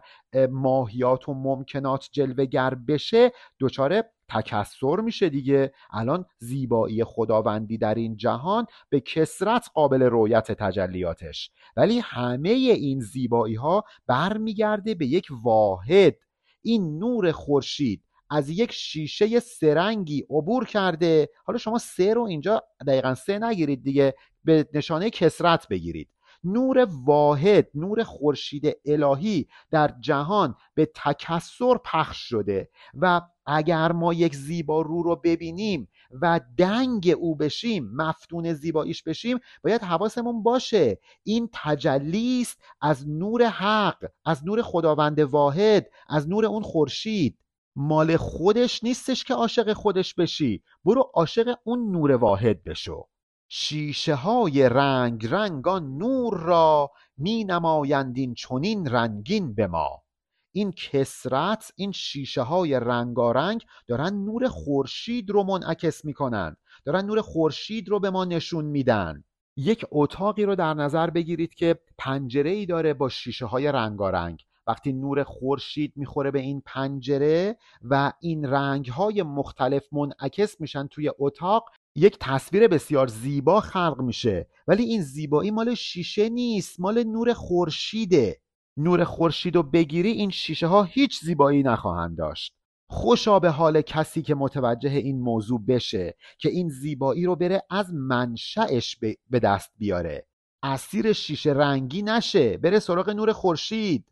ماهیات و ممکنات جلوه‌گر بشه دچار تکثر میشه دیگه. الان زیبایی خداوندی در این جهان به کثرت قابل رؤیت تجلیاتش، ولی همه این زیبایی ها برمیگرده به یک واحد. این نور خورشید از یک شیشه سرنگی عبور کرده. حالا شما سه رو اینجا دقیقاً سه نگیرید دیگه، به نشانه کثرت بگیرید. نور واحد، نور خورشید الهی در جهان به تکثر پخش شده و اگر ما یک زیبارو رو ببینیم و دنگ او بشیم، مفتون زیباییش بشیم، باید حواسمون باشه این تجلی است از نور حق، از نور خداوند واحد، از نور اون خورشید. مال خودش نیستش که عاشق خودش بشی، برو عاشق اون نور واحد بشو. شیشه های رنگ رنگان نور را، می نمایند این چنین رنگین به ما. این کثرت، این شیشه های رنگارنگ دارن نور خورشید رو منعکس میکنن، دارن نور خورشید رو به ما نشون میدن. یک اتاقی رو در نظر بگیرید که پنجره‌ای داره با شیشه های رنگارنگ. وقتی نور خورشید میخوره به این پنجره و این رنگ های مختلف منعکس میشن توی اتاق، یک تصویر بسیار زیبا خلق میشه. ولی این زیبایی مال شیشه نیست، مال نور خورشیده. نور خورشید رو بگیری این شیشه ها هیچ زیبایی نخواهند داشت. خوشا به حال کسی که متوجه این موضوع بشه که این زیبایی رو بره از منشأش به دست بیاره، اسیر شیشه رنگی نشه، بره سراغ نور خورشید.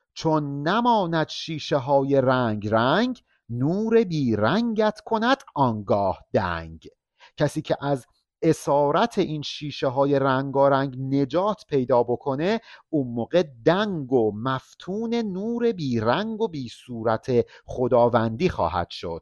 چون نماند شیشه های رنگ رنگ، نور بی رنگت کند آنگاه دنگ. کسی که از اسارت این شیشه های رنگارنگ نجات پیدا بکنه، اون موقع دنگ و مفتون نور بی رنگ و بی صورت خداوندی خواهد شد.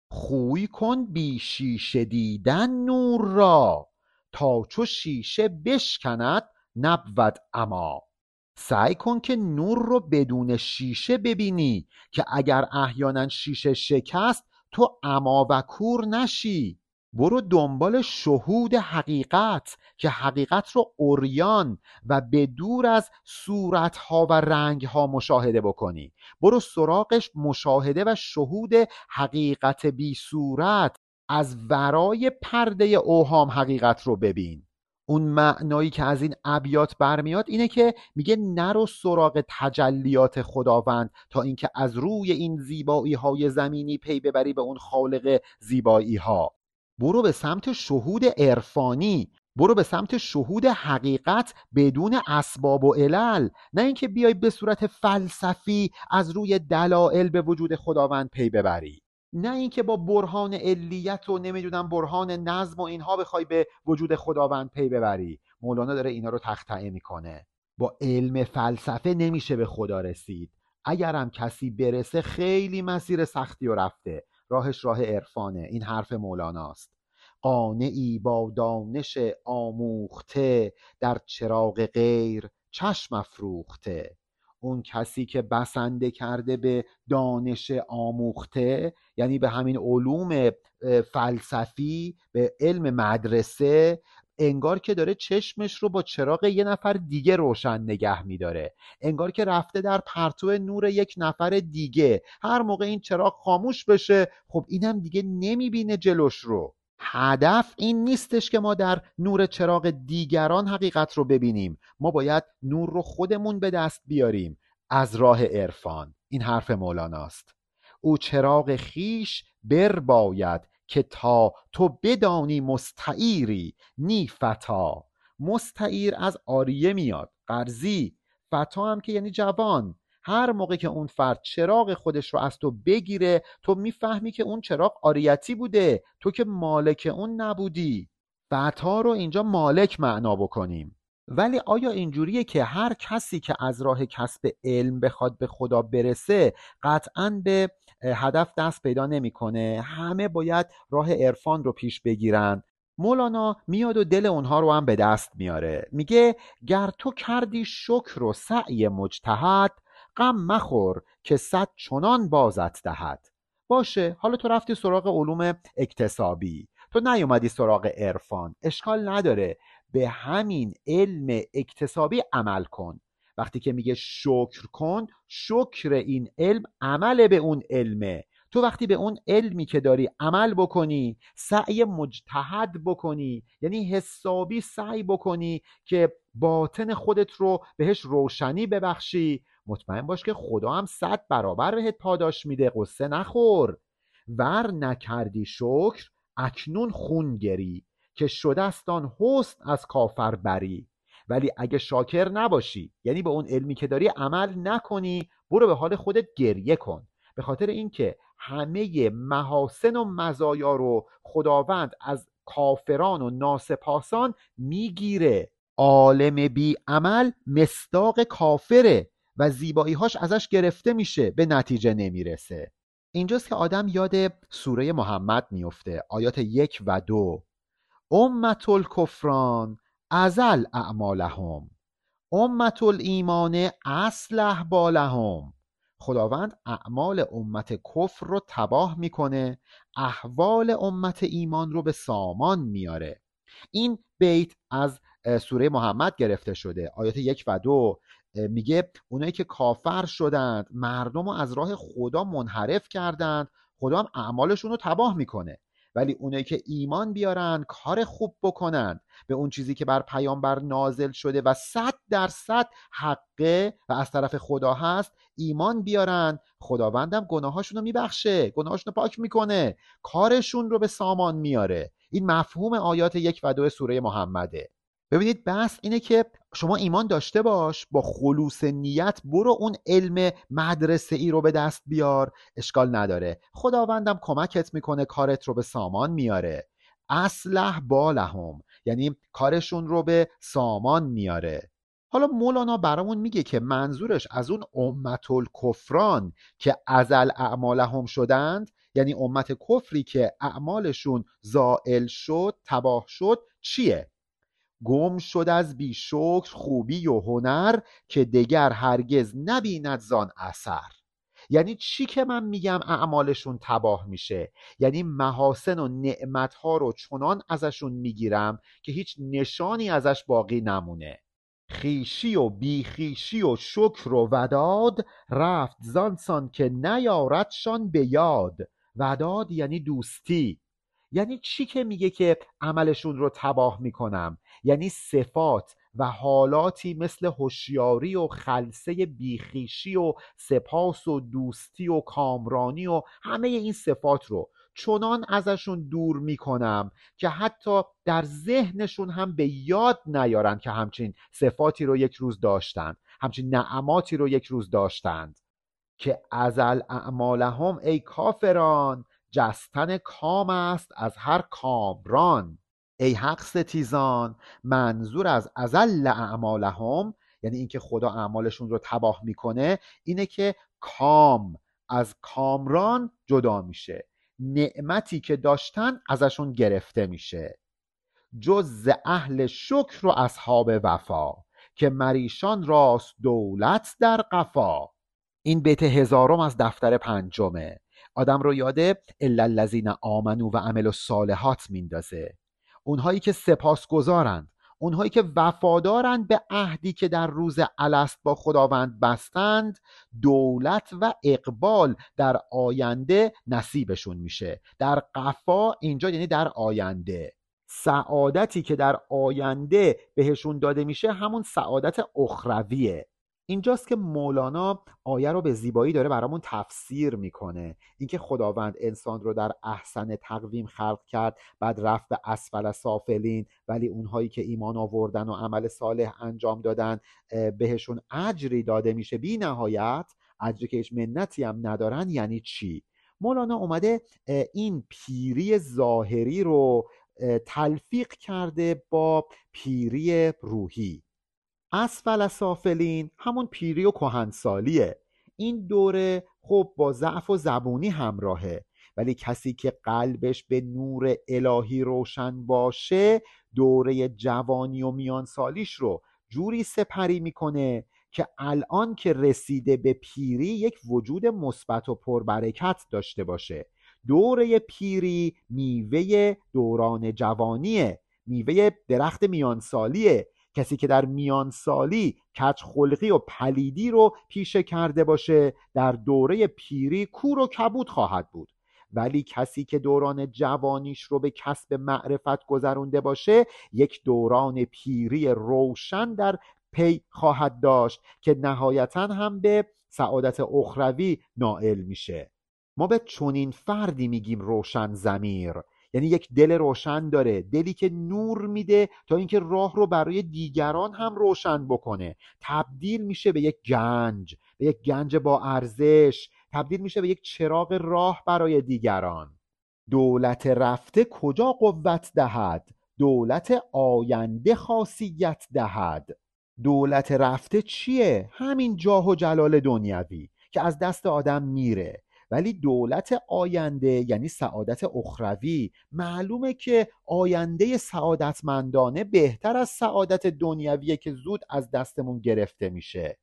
خوی کن بی شیشه دیدن نور را، تا چو شیشه بشکند نبود اما. سعی کن که نور رو بدون شیشه ببینی که اگر احیانا شیشه شکست تو عمی و کور نشی. برو دنبال شهود حقیقت که حقیقت رو عریان و به دور از صورتها و رنگها مشاهده بکنی. برو سراغش مشاهده و شهود حقیقت بی صورت، از ورای پرده اوهام حقیقت رو ببین. اون معنایی که از این ابیات برمیاد اینه که میگه نرو سراغ تجلیات خداوند تا اینکه از روی این زیبایی های زمینی پی ببری به اون خالق زیبایی ها. برو به سمت شهود عرفانی، برو به سمت شهود حقیقت بدون اسباب و علل، نه اینکه بیای به صورت فلسفی از روی دلایل به وجود خداوند پی ببری، نه اینکه با برهان علیت و نمیدونم برهان نظم و اینها بخوای به وجود خداوند پی ببری. مولانا داره اینا رو تخطئه میکنه. با علم فلسفه نمیشه به خدا رسید. اگرم کسی برسه خیلی مسیر سختی و رفته، راهش راه عرفانه. این حرف مولاناست. قانعی با دانش آموخته، در چراغ غیر چشم افروخته. اون کسی که بسنده کرده به دانش آموخته، یعنی به همین علوم فلسفی، به علم مدرسه، انگار که داره چشمش رو با چراغ یه نفر دیگه روشن نگه میداره، انگار که رفته در پرتو نور یک نفر دیگه. هر موقع این چراغ خاموش بشه، خب اینم دیگه نمیبینه جلوش رو. هدف این نیستش که ما در نور چراغ دیگران حقیقت رو ببینیم، ما باید نور رو خودمون به دست بیاریم از راه عرفان. این حرف مولاناست. او چراغ خیش برباید، که تا تو بدانی مستعیری نی فتا. مستعیر از آریه میاد، قرضی. فتا هم که یعنی جوان. هر موقع که اون فرد چراغ خودش رو از تو بگیره، تو میفهمی که اون چراغ آریتی بوده، تو که مالک اون نبودی. فتا رو اینجا مالک معنا بکنیم. ولی آیا اینجوریه که هر کسی که از راه کسب علم بخواد به خدا برسه قطعاً به هدف دست پیدا نمیکنه؟ همه باید راه عرفان رو پیش بگیرن. مولانا میاد و دل اونها رو هم به دست میاره. میگه گر تو کردی شکر و سعی مجتهد، غم مخور که صد چنان بازت دهد. باشه، حالا تو رفتی سراغ علوم اکتسابی، تو نیومدی سراغ عرفان، اشکال نداره، به همین علم اکتسابی عمل کن. وقتی که میگه شکر کن، شکر این علم عمل به اون علمه. تو وقتی به اون علمی که داری عمل بکنی، سعی مجتهد بکنی، یعنی حسابی سعی بکنی که باطن خودت رو بهش روشنی ببخشی، مطمئن باش که خدا هم 100 برابر بهت پاداش میده. قصه نخور. ور نکردی شکر، اکنون خون گری، که شده است آن حسن از کافر بری. ولی اگه شاکر نباشی، یعنی به اون علمی که داری عمل نکنی، برو به حال خودت گریه کن. به خاطر اینکه همه محاسن و مزایا رو خداوند از کافران و ناسپاسان میگیره. عالم بی عمل مصداق کافره و زیبایی‌هاش ازش گرفته میشه، به نتیجه نمیرسه. اینجاست که آدم یاد سوره محمد میفته، آیات 1 و 2. امة الکفران ازل اعمالهم، امة الایمان اصلح بالهم. خداوند اعمال امت کفر رو تباه میکنه، احوال امت ایمان رو به سامان میاره. این بیت از سوره محمد گرفته شده. آیات 1 و 2 میگه اونایی که کافر شدند، مردم رو از راه خدا منحرف کردند، خدا هم اعمالشون رو تباه میکنه. ولی اونایی که ایمان بیارن، کار خوب بکنن، به اون چیزی که بر پیامبر نازل شده و 100% حقه و از طرف خدا هست، ایمان بیارن، خداوندم گناهاشون رو میبخشه، گناهاشون رو پاک میکنه، کارشون رو به سامان میاره. این مفهوم آیات 1 و 2 سوره محمده. ببینید، بحث اینه که شما ایمان داشته باش، با خلوص نیت برو اون علم مدرسه ای رو به دست بیار، اشکال نداره، خداوندم کمکت میکنه، کارت رو به سامان میاره. اصلح بالهم، یعنی کارشون رو به سامان میاره. حالا مولانا برامون میگه که منظورش از اون امت الکفران که ازل اعمالهم شدند، یعنی امت کفری که اعمالشون زائل شد، تباه شد، چیه؟ گم شد از بی شکر خوبی و هنر، که دگر هرگز نبیند زان اثر. یعنی چی که من میگم اعمالشون تباه میشه؟ یعنی محاسن و نعمتها رو چنان ازشون میگیرم که هیچ نشانی ازش باقی نمونه. خویشی و بیخویشی و شکر و وداد، رفت زانسان که نیاردشان به یاد. وداد یعنی دوستی. یعنی چی که میگه که عملشون رو تباه میکنم؟ یعنی صفات و حالاتی مثل هوشیاری و خلسه بیخیشی و سپاس و دوستی و کامرانی و همه این صفات رو چنان ازشون دور میکنم که حتی در ذهنشون هم به یاد نیارن که همچین صفاتی رو یک روز داشتند، همچین نعماتی رو یک روز داشتند. که ازل اعمالهم ای کافران، جستن کام است از هر کامران. ای حق ستیزان، منظور از ازل اعمالهم یعنی اینکه خدا اعمالشون رو تباه میکنه اینه که کام از کامران جدا میشه، نعمتی که داشتن ازشون گرفته میشه. جز اهل شکر و اصحاب وفا، که مریشان راست دولت در قفا. این بیت 1000 از دفتر 5. آدم رو یاده الا الذین آمنوا و عملوا الصالحات میندازه. اونهایی که سپاسگزارند، اونهایی که وفادارند به عهدی که در روز الست با خداوند بستند، دولت و اقبال در آینده نصیبشون میشه. در قفا اینجا یعنی در آینده. سعادتی که در آینده بهشون داده میشه همون سعادت اخرویه. اینجاست که مولانا آیه رو به زیبایی داره برامون تفسیر میکنه. اینکه خداوند انسان رو در احسن تقویم خلق کرد، بعد رفت به اسفل سافلین، ولی اونهایی که ایمان آوردن و عمل صالح انجام دادن بهشون اجری داده میشه بی نهایت، اجری که هیچ منتی هم ندارن. یعنی چی؟ مولانا اومده این پیری ظاهری رو تلفیق کرده با پیری روحی. اسفل سافلین همون پیری و کهنسالیه. این دوره خب با ضعف و زبونی همراهه، ولی کسی که قلبش به نور الهی روشن باشه دوره جوانی و میانسالیش رو جوری سپری میکنه که الان که رسیده به پیری یک وجود مثبت و پربرکت داشته باشه. دوره پیری میوه دوران جوانیه، میوه درخت میانسالیه. کسی که در میانسالی کج خلقی و پلیدی رو پیشه کرده باشه در دوره پیری کور و کبود خواهد بود. ولی کسی که دوران جوانیش رو به کسب معرفت گذرونده باشه یک دوران پیری روشن در پی خواهد داشت که نهایتاً هم به سعادت اخروی نائل میشه. ما به چنین فردی میگیم روشن ضمیر، یعنی یک دل روشن داره، دلی که نور میده تا اینکه راه رو برای دیگران هم روشن بکنه. تبدیل میشه به یک گنج، به یک گنج با ارزش، تبدیل میشه به یک چراغ راه برای دیگران. دولت رفته کجا قوت دهد، دولت آینده خاصیت دهد. دولت رفته چیه؟ همین جاه و جلال دنیوی که از دست آدم میره. ولی دولت آینده یعنی سعادت اخروی. معلومه که آینده سعادتمندانه بهتر از سعادت دنیویه که زود از دستمون گرفته میشه.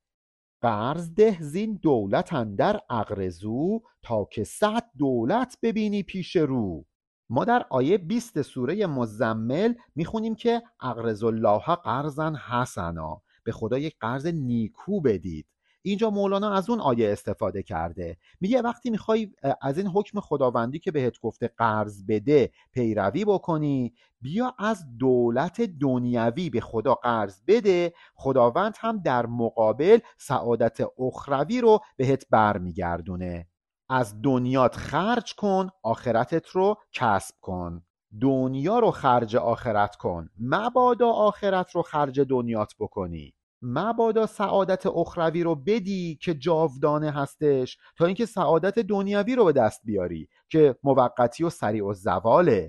قرض ده زین دولت اندر اقرضوا، تا که 100 دولت ببینی پیش رو. ما در آیه 20 سوره مزمل میخونیم که اقرض الله قرضا حسنا، به خدا یک قرض نیکو بدید. اینجا مولانا از اون آیه استفاده کرده. میگه وقتی میخوای از این حکم خداوندی که بهت گفته قرض بده پیروی بکنی، بیا از دولت دنیوی به خدا قرض بده، خداوند هم در مقابل سعادت اخروی رو بهت برمیگردونه. از دنیات خرج کن، آخرتت رو کسب کن. دنیا رو خرج آخرت کن، مبادا آخرت رو خرج دنیات بکنی. مبادا سعادت اخروی رو بدی که جاودانه هستش تا اینکه سعادت دنیوی رو به دست بیاری که موقتی و سریع الزواله.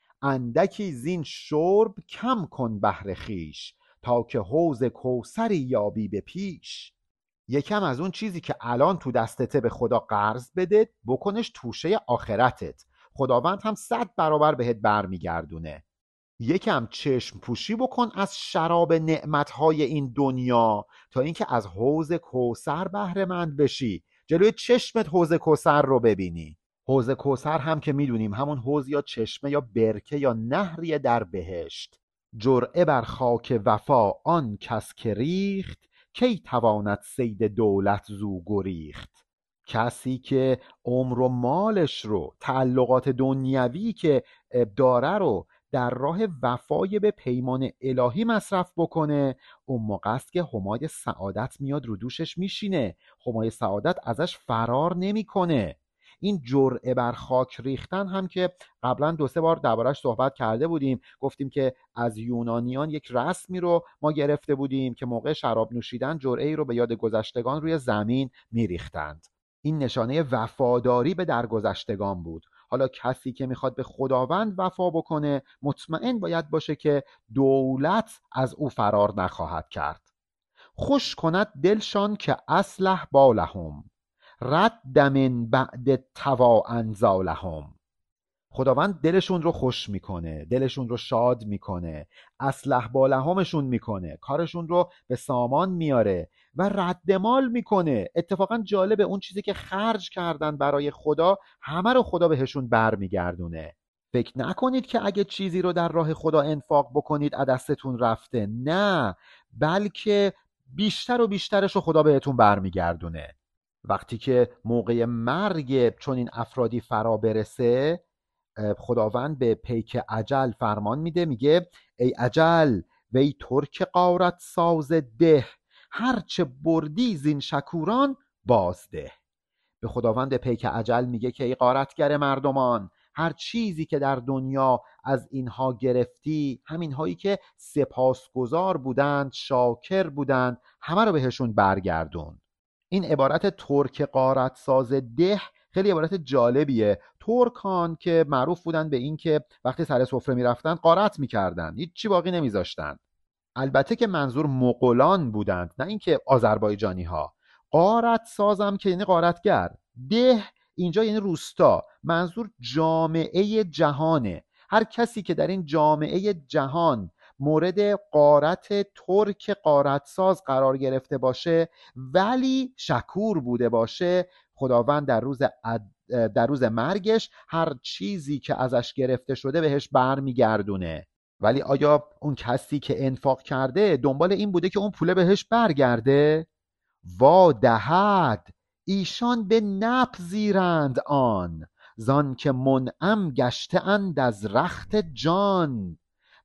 اندکی زین شرب کم کن بهر خویش، تا که حوض کوثری یابی به پیش. یکم از اون چیزی که الان تو دستته به خدا قرض بده، بکنش توشه آخرتت. خداوند هم 100 برابر بهت برمیگردونه. یکم چشم پوشی بکن از شراب نعمتهای این دنیا تا اینکه از حوض کوثر بهره مند بشی، جلوی چشمت حوض کوثر رو ببینی. حوض کوثر هم که میدونیم همون حوض یا چشمه یا برکه یا نهریه در بهشت. جرعه بر خاک وفا آن کس که ریخت، کی تواند صید دولت زو گریخت. کسی که عمر و مالش رو، تعلقات دنیوی که داره رو در راه وفای به پیمان الهی مصرف بکنه، اون موقع است که همای سعادت میاد رو دوشش میشینه، همای سعادت ازش فرار نمیکنه. این جرعه بر خاک ریختن هم که قبلا 2-3 بار دربارش صحبت کرده بودیم، گفتیم که از یونانیان یک رسمی رو ما گرفته بودیم که موقع شراب نوشیدن جرعه ای رو به یاد گذشتگان روی زمین میریختند. این نشانه وفاداری به درگذشتگان بود. حالا کسی که میخواد به خداوند وفا بکنه مطمئن باید باشه که دولت از او فرار نخواهد کرد. خوش کند دلشان که اصلح بالهم، رد من بعد توا انزالهم. خداوند دلشون رو خوش میکنه، دلشون رو شاد میکنه، اصلح بالهمشون میکنه، کارشون رو به سامان میاره و رد مال میکنه. اتفاقا جالبه اون چیزی که خرج کردن برای خدا همه رو خدا بهشون برمیگردونه. فکر نکنید که اگه چیزی رو در راه خدا انفاق بکنید از دستتون رفته، نه، بلکه بیشتر و بیشترش رو خدا بهتون برمیگردونه. وقتی که موقع مرگ چون این افرادی فرا برسه، خداوند به پیک اجل فرمان میده، میگه ای اجل وی ترک غارت ساز ده، هرچه بردی زین شکوران بازده. به خداوند پیک اجل میگه که ای غارتگر مردمان، هر چیزی که در دنیا از اینها گرفتی، همین هایی که سپاسگزار بودند، شاکر بودند، همه رو بهشون برگردون. این عبارت ترک غارت ساز ده خیلی عبارت جالبیه. ترکان که معروف بودن به این که وقتی سر سفره میرفتن غارت میکردن، هیچ چی باقی نمیذاشتن. البته که منظور مغولان بودند، نه اینکه آذربایجانی ها. غارت سازم که یعنی غارتگر، ده اینجا یعنی روستا، منظور جامعه جهانه. هر کسی که در این جامعه جهان مورد غارت ترک غارت ساز قرار گرفته باشه ولی شکور بوده باشه، خداوند در روز مرگش هر چیزی که ازش گرفته شده بهش برمیگردونه. ولی آیا اون کسی که انفاق کرده دنبال این بوده که اون پوله بهش برگرده؟ وا دهد ایشان به نپذیرند آن، زان که منعم گشته اند از رخت جان.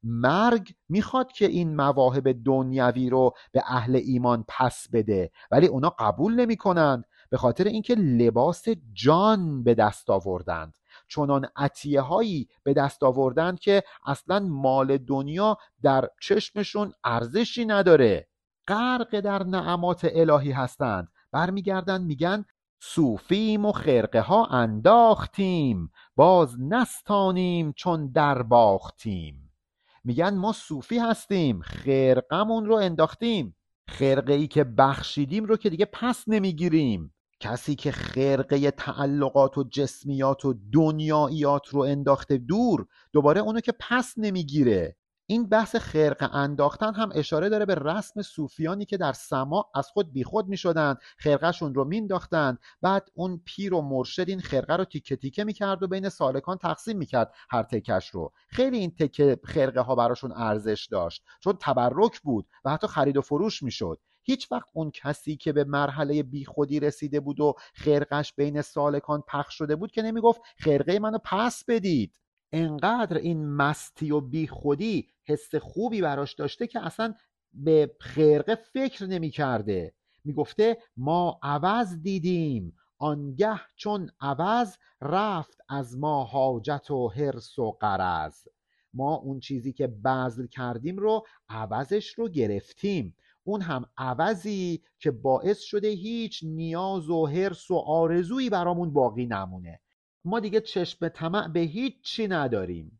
مرگ میخواد که این مواهب دنیوی رو به اهل ایمان پس بده، ولی اونا قبول نمی کنند، به خاطر اینکه لباس جان به دست آوردند، چنان عطیه هایی به دست آوردند که اصلا مال دنیا در چشمشون ارزشی نداره. غرق در نعمات الهی هستند، برمیگردن میگن صوفیم و خرقه ها انداختیم، باز نستانیم چون در باختیم. میگن ما صوفی هستیم، خرقمون رو انداختیم، خرقه ای که بخشیدیم رو که دیگه پس نمیگیریم. کسی که خرقه تعلقات و جسمیات و دنیاییات رو انداخته دور، دوباره اونو که پس نمیگیره. این بحث خرقه انداختن هم اشاره داره به رسم صوفیانی که در سما از خود بیخود می شدن، خرقهشون رو مینداختن، بعد اون پیر و مرشد این خرقه رو تیکه تیکه میکرد و بین سالکان تقسیم میکرد هر تکش رو. خیلی این تکه خرقه ها براشون ارزش داشت، چون تبرک بود و حتی خرید و فروش میشد. هیچ وقت اون کسی که به مرحله بیخودی رسیده بود و خرقش بین سالکان پخش شده بود که نمیگفت خرقه منو پس بدید. انقدر این مستی و بیخودی حس خوبی براش داشته که اصلا به خرقه فکر نمی کرده. می گفته ما عوض دیدیم، آنگه چون عوض رفت از ما حاجت و حرص و غرض. ما اون چیزی که بذل کردیم رو عوضش رو گرفتیم، اون هم عوضی که باعث شده هیچ نیاز و حرص و آرزویی برامون باقی نمونه. ما دیگه چشم طمع به هیچ چی نداریم.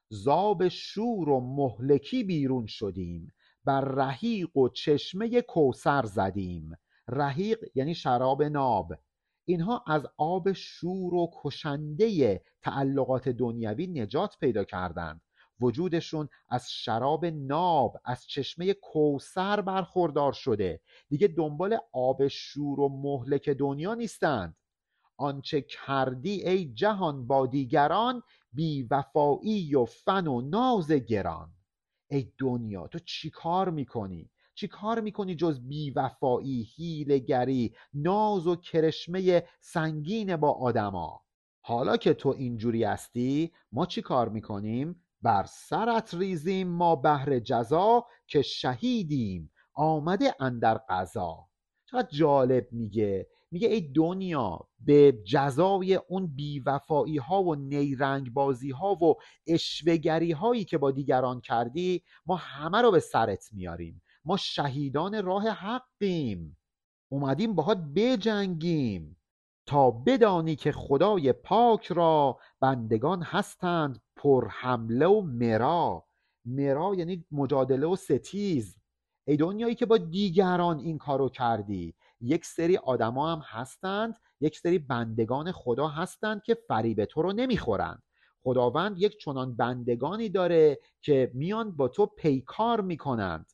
زاب شور و مهلکی بیرون شدیم، بر رحیق و چشمه کوثر زدیم. رحیق یعنی شراب ناب. اینها از آب شور و کشنده تعلقات دنیوی نجات پیدا کردند. وجودشون از شراب ناب، از چشمه کوثر برخوردار شده. دیگه دنبال آب شور و مهلک دنیا نیستند. آنچه کردی ای جهان با دیگران، بی وفایی و فن و ناز گران. ای دنیا تو چی کار میکنی؟ چی کار میکنی جز بی وفایی، حیله‌گری، ناز و کرشمه سنگین با آدما؟ حالا که تو اینجوری هستی، ما چی کار میکنیم؟ بر سرت ریزیم ما بهر جزا، که شهیدیم آمده اندر قضا. چقدر جالب میگه ای دنیا، به جزای اون بیوفایی ها و نیرنگ بازی ها و اشوهگری هایی که با دیگران کردی، ما همه رو به سرت میاریم. ما شهیدان راه حقیم، اومدیم باهات بجنگیم، تا بدانی که خدای پاک را بندگان هستند پر حمله و مرا. مرا یعنی مجادله و ستیز. ای دنیایی که با دیگران این کارو کردی، یک سری آدما هم هستند، یک سری بندگان خدا هستند که فریب تو رو نمیخورند. خداوند یک چنان بندگانی داره که میان با تو پیکار میکنند،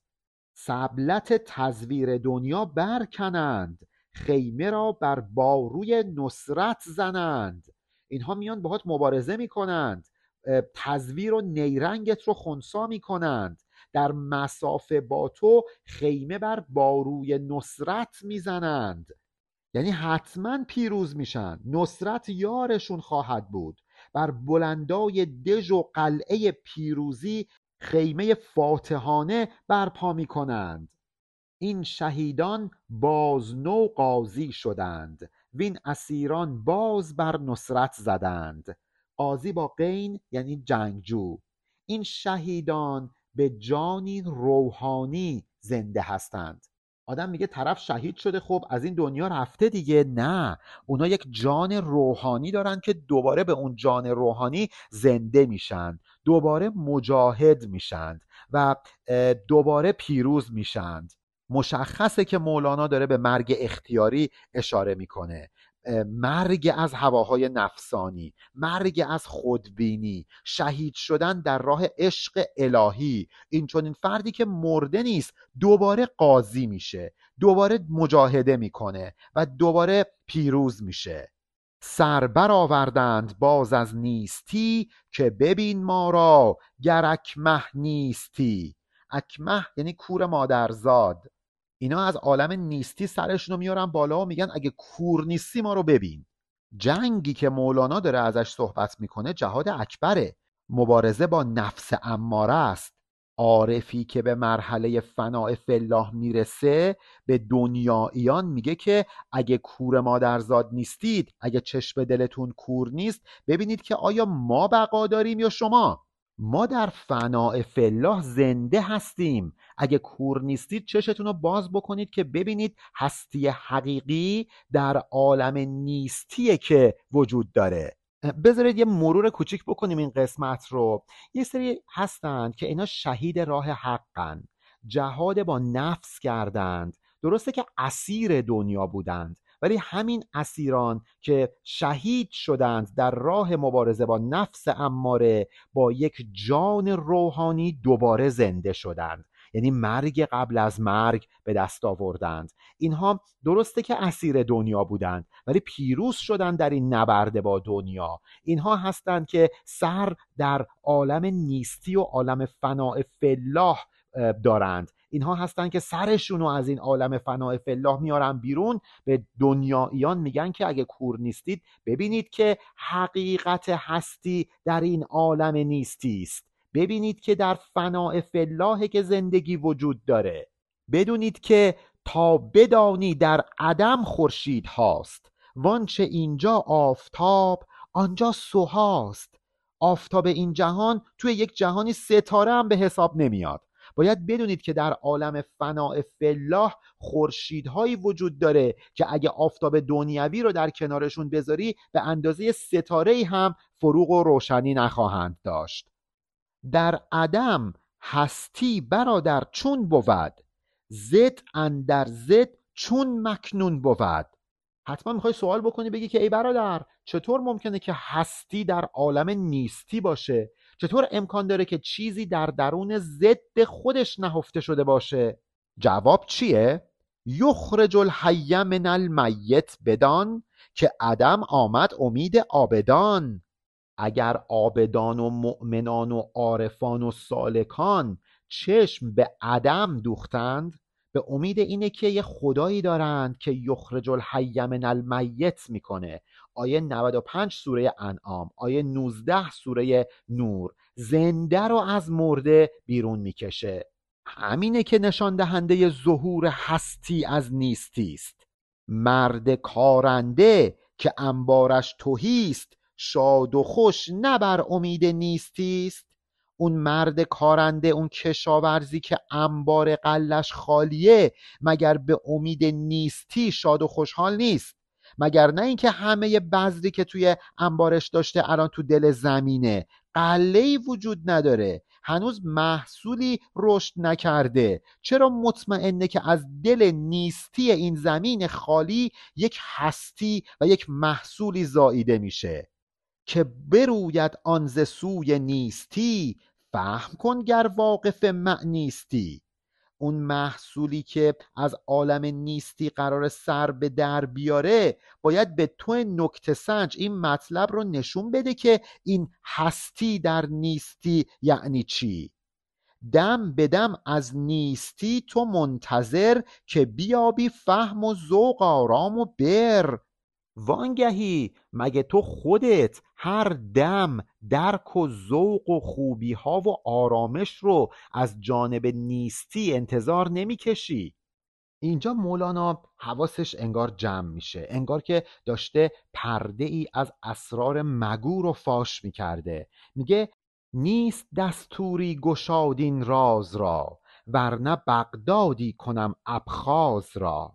سبلت تزویر دنیا برکنند، خیمه را بر باروی نصرت زنند. اینها میان باهات مبارزه میکنند، تزویر و نیرنگت رو خنثی میکنند، در مسافه با تو خیمه بر باروی نصرت میزنند. یعنی حتما پیروز میشن، نصرت یارشون خواهد بود. بر بلندای دژ و قلعه پیروزی خیمه فاتحانه برپا می کنند. این شهیدان باز نو قاضی شدند، وین اسیران باز بر نصرت زدند. قاضی با قین یعنی جنگجو. این شهیدان به جانی روحانی زنده هستند. آدم میگه طرف شهید شده، خب از این دنیا رفته دیگه. نه، اونا یک جان روحانی دارن که دوباره به اون جان روحانی زنده میشن، دوباره مجاهد میشن و دوباره پیروز میشن. مشخصه که مولانا داره به مرگ اختیاری اشاره میکنه، مرگ از هواهای نفسانی، مرگ از خودبینی، شهید شدن در راه عشق الهی. این چون این فردی که مرده نیست، دوباره قاضی میشه، دوباره مجاهده میکنه و دوباره پیروز میشه. سر برآوردند باز از نیستی، که ببین ما را گر اکمه نیستی. اکمه یعنی کور مادرزاد. اینا از عالم نیستی سرشونو میارن بالا و میگن اگه کور نیستی ما رو ببین. جنگی که مولانا داره ازش صحبت میکنه جهاد اکبره، مبارزه با نفس اماره است. عارفی که به مرحله فناء فی الله میرسه به دنیاییان میگه که اگه کور مادرزاد نیستید، اگه چشم دلتون کور نیست، ببینید که آیا ما بقا داریم یا شما. ما در فناء فی الله زنده هستیم. اگه کور نیستید چشتون رو باز بکنید که ببینید هستی حقیقی در عالم نیستیه که وجود داره. بذارید یه مرور کوچیک بکنیم این قسمت رو. یه سری هستند که اینا شهید راه حقن، جهاد با نفس کردند. درسته که اسیر دنیا بودند، ولی همین اسیران که شهید شدند در راه مبارزه با نفس اماره، با یک جان روحانی دوباره زنده شدند. یعنی مرگ قبل از مرگ به دست آوردند. اینها درسته که اسیر دنیا بودند، ولی پیروز شدند در این نبرد با دنیا. اینها هستند که سر در عالم نیستی و عالم فناء فی الله دارند. اینها هستند که سرشون رو از این عالم فناء فی الله میارن بیرون، به دنیاییان میگن که اگه کور نیستید ببینید که حقیقت هستی در این عالم نیستی است. ببینید که در فناء فی الله که زندگی وجود داره. بدونید که تا بدانی در عدم خورشید هاست، وانچه اینجا آفتاب آنجا سوهاست. آفتاب این جهان توی یک جهانی ستاره هم به حساب نمیاد. باید بدونید که در عالم فناء فی الله خورشیدهایی وجود داره که اگه آفتاب دنیوی رو در کنارشون بذاری به اندازه ستاره‌ای هم فروغ و روشنی نخواهند داشت. در عدم هستی برادر چون بود، زد اندر زد چون مکنون بود. حتما میخوای سوال بکنی، بگی که ای برادر، چطور ممکنه که هستی در عالم نیستی باشه؟ چطور امکان داره که چیزی در درون ضد خودش نهفته شده باشه؟ جواب چیه؟ یخرج الحی من المیت بدان که عدم آمد امید عابدان. اگر عابدان و مؤمنان و عارفان و سالکان چشم به عدم دوختند، به امید اینه که یه خدایی دارند که یخرج الحی من المیت میکنه. آیه 95 سوره انعام، آیه 19 سوره نور، زنده رو از مرده بیرون میکشه. همینه که نشان دهنده ظهور هستی از نیستی است. مرد کارنده که انبارش تهی است، شاد و خوش نه بر امید نیستی است. اون مرد کارنده، اون کشاورزی که انبار غلش خالیه، مگر به امید نیستی شاد و خوشحال نیست؟ مگر نه اینکه همه بذری که توی انبارش داشته الان تو دل زمینه، غله‌ای وجود نداره، هنوز محصولی رشد نکرده؟ چرا مطمئنه که از دل نیستی این زمین خالی یک هستی و یک محصولی زاییده میشه؟ که بروید آن ز سوی نیستی، فهم کن گر واقف معنیستی. اون محصولی که از عالم نیستی قرار سر به در بیاره، باید به تو نکته سنج این مطلب رو نشون بده که این هستی در نیستی یعنی چی. دم به دم از نیستی تو منتظر، که بیابی فهم و ذوق آرام و بر. وانگهی مگه تو خودت هر دم درک و ذوق و خوبی ها و آرامش رو از جانب نیستی انتظار نمی کشی؟ اینجا مولانا حواسش انگار جمع میشه، انگار که داشته پرده ای از اسرار مگو رو فاش میکرده. میگه نیست دستوری گشاد این راز را، ورنه بغدادی کنم ابخاز را.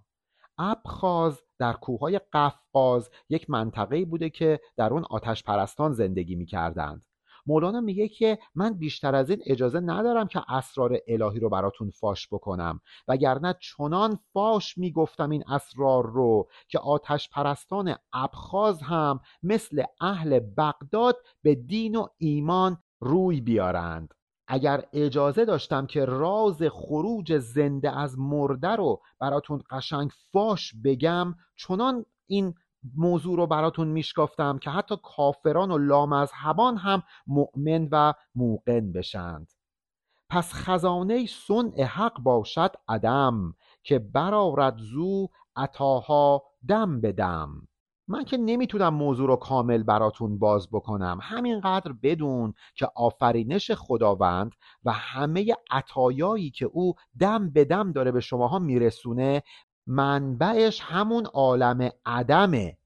ابخاز در کوههای قفقاز یک منطقه‌ای بوده که در اون آتش پرستان زندگی می‌کردند. مولانا میگه که من بیشتر از این اجازه ندارم که اسرار الهی رو براتون فاش بکنم، وگرنه چنان فاش میگفتم این اسرار رو که آتش پرستان ابخاز هم مثل اهل بغداد به دین و ایمان روی بیارند. اگر اجازه داشتم که راز خروج زنده از مرده رو براتون قشنگ فاش بگم، چنان این موضوع رو براتون میشکافتم که حتی کافران و لامذهبان هم مؤمن و موقن بشند. پس خزانه صنع حق باشد عدم، که برآرد زو عطاها دم به دم. من که نمیتونم موضوع رو کامل براتون باز بکنم، همینقدر بدون که آفرینش خداوند و همه عطایایی که او دم به دم داره به شماها میرسونه، منبعش همون عالم عدمه،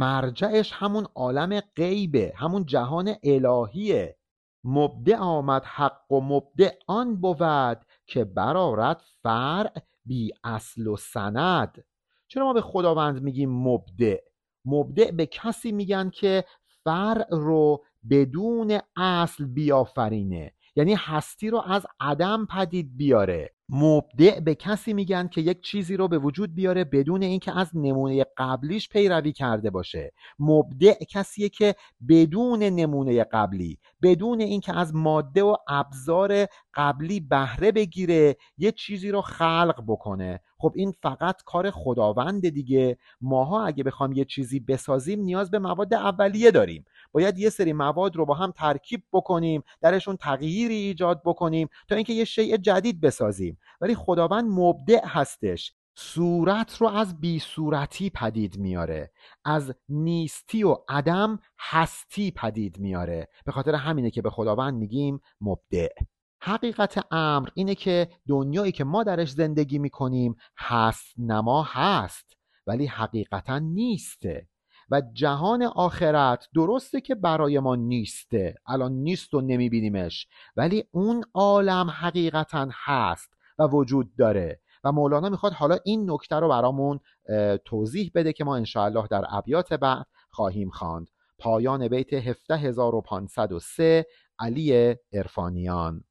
مرجعش همون عالم غیبه، همون جهان الهیه. مبدع آمد حق و مبدع آن بود، که برآرد فرع بی اصل و سند. چرا ما به خداوند میگیم مبدع؟ مبدع به کسی میگن که فرع رو بدون اصل بیافرینه، یعنی هستی رو از عدم پدید بیاره. مبدع به کسی میگن که یک چیزی رو به وجود بیاره بدون اینکه از نمونه قبلیش پیروی کرده باشه. مبدع کسیه که بدون نمونه قبلی، بدون اینکه از ماده و ابزار قبلی بهره بگیره، یه چیزی رو خلق بکنه. خب این فقط کار خداونده دیگه. ماها اگه بخوام یه چیزی بسازیم نیاز به مواد اولیه داریم، باید یه سری مواد رو با هم ترکیب بکنیم، درشون تغییری ایجاد بکنیم تا اینکه یه شیء جدید بسازیم. ولی خداوند مبدع هستش، صورت رو از بی صورتی پدید میاره، از نیستی و عدم هستی پدید میاره. به خاطر همینه که به خداوند میگیم مبدع. حقیقت امر اینه که دنیایی که ما درش زندگی میکنیم هست نما هست، ولی حقیقتا نیسته. و جهان آخرت درسته که برای ما نیسته، الان نیست و نمیبینیمش، ولی اون عالم حقیقتا هست و وجود داره. و مولانا میخواد حالا این نکته رو برامون توضیح بده که ما انشاءالله در ابیات بعد خواهیم خواند. پایان بیت 17503 علی عرفانیان.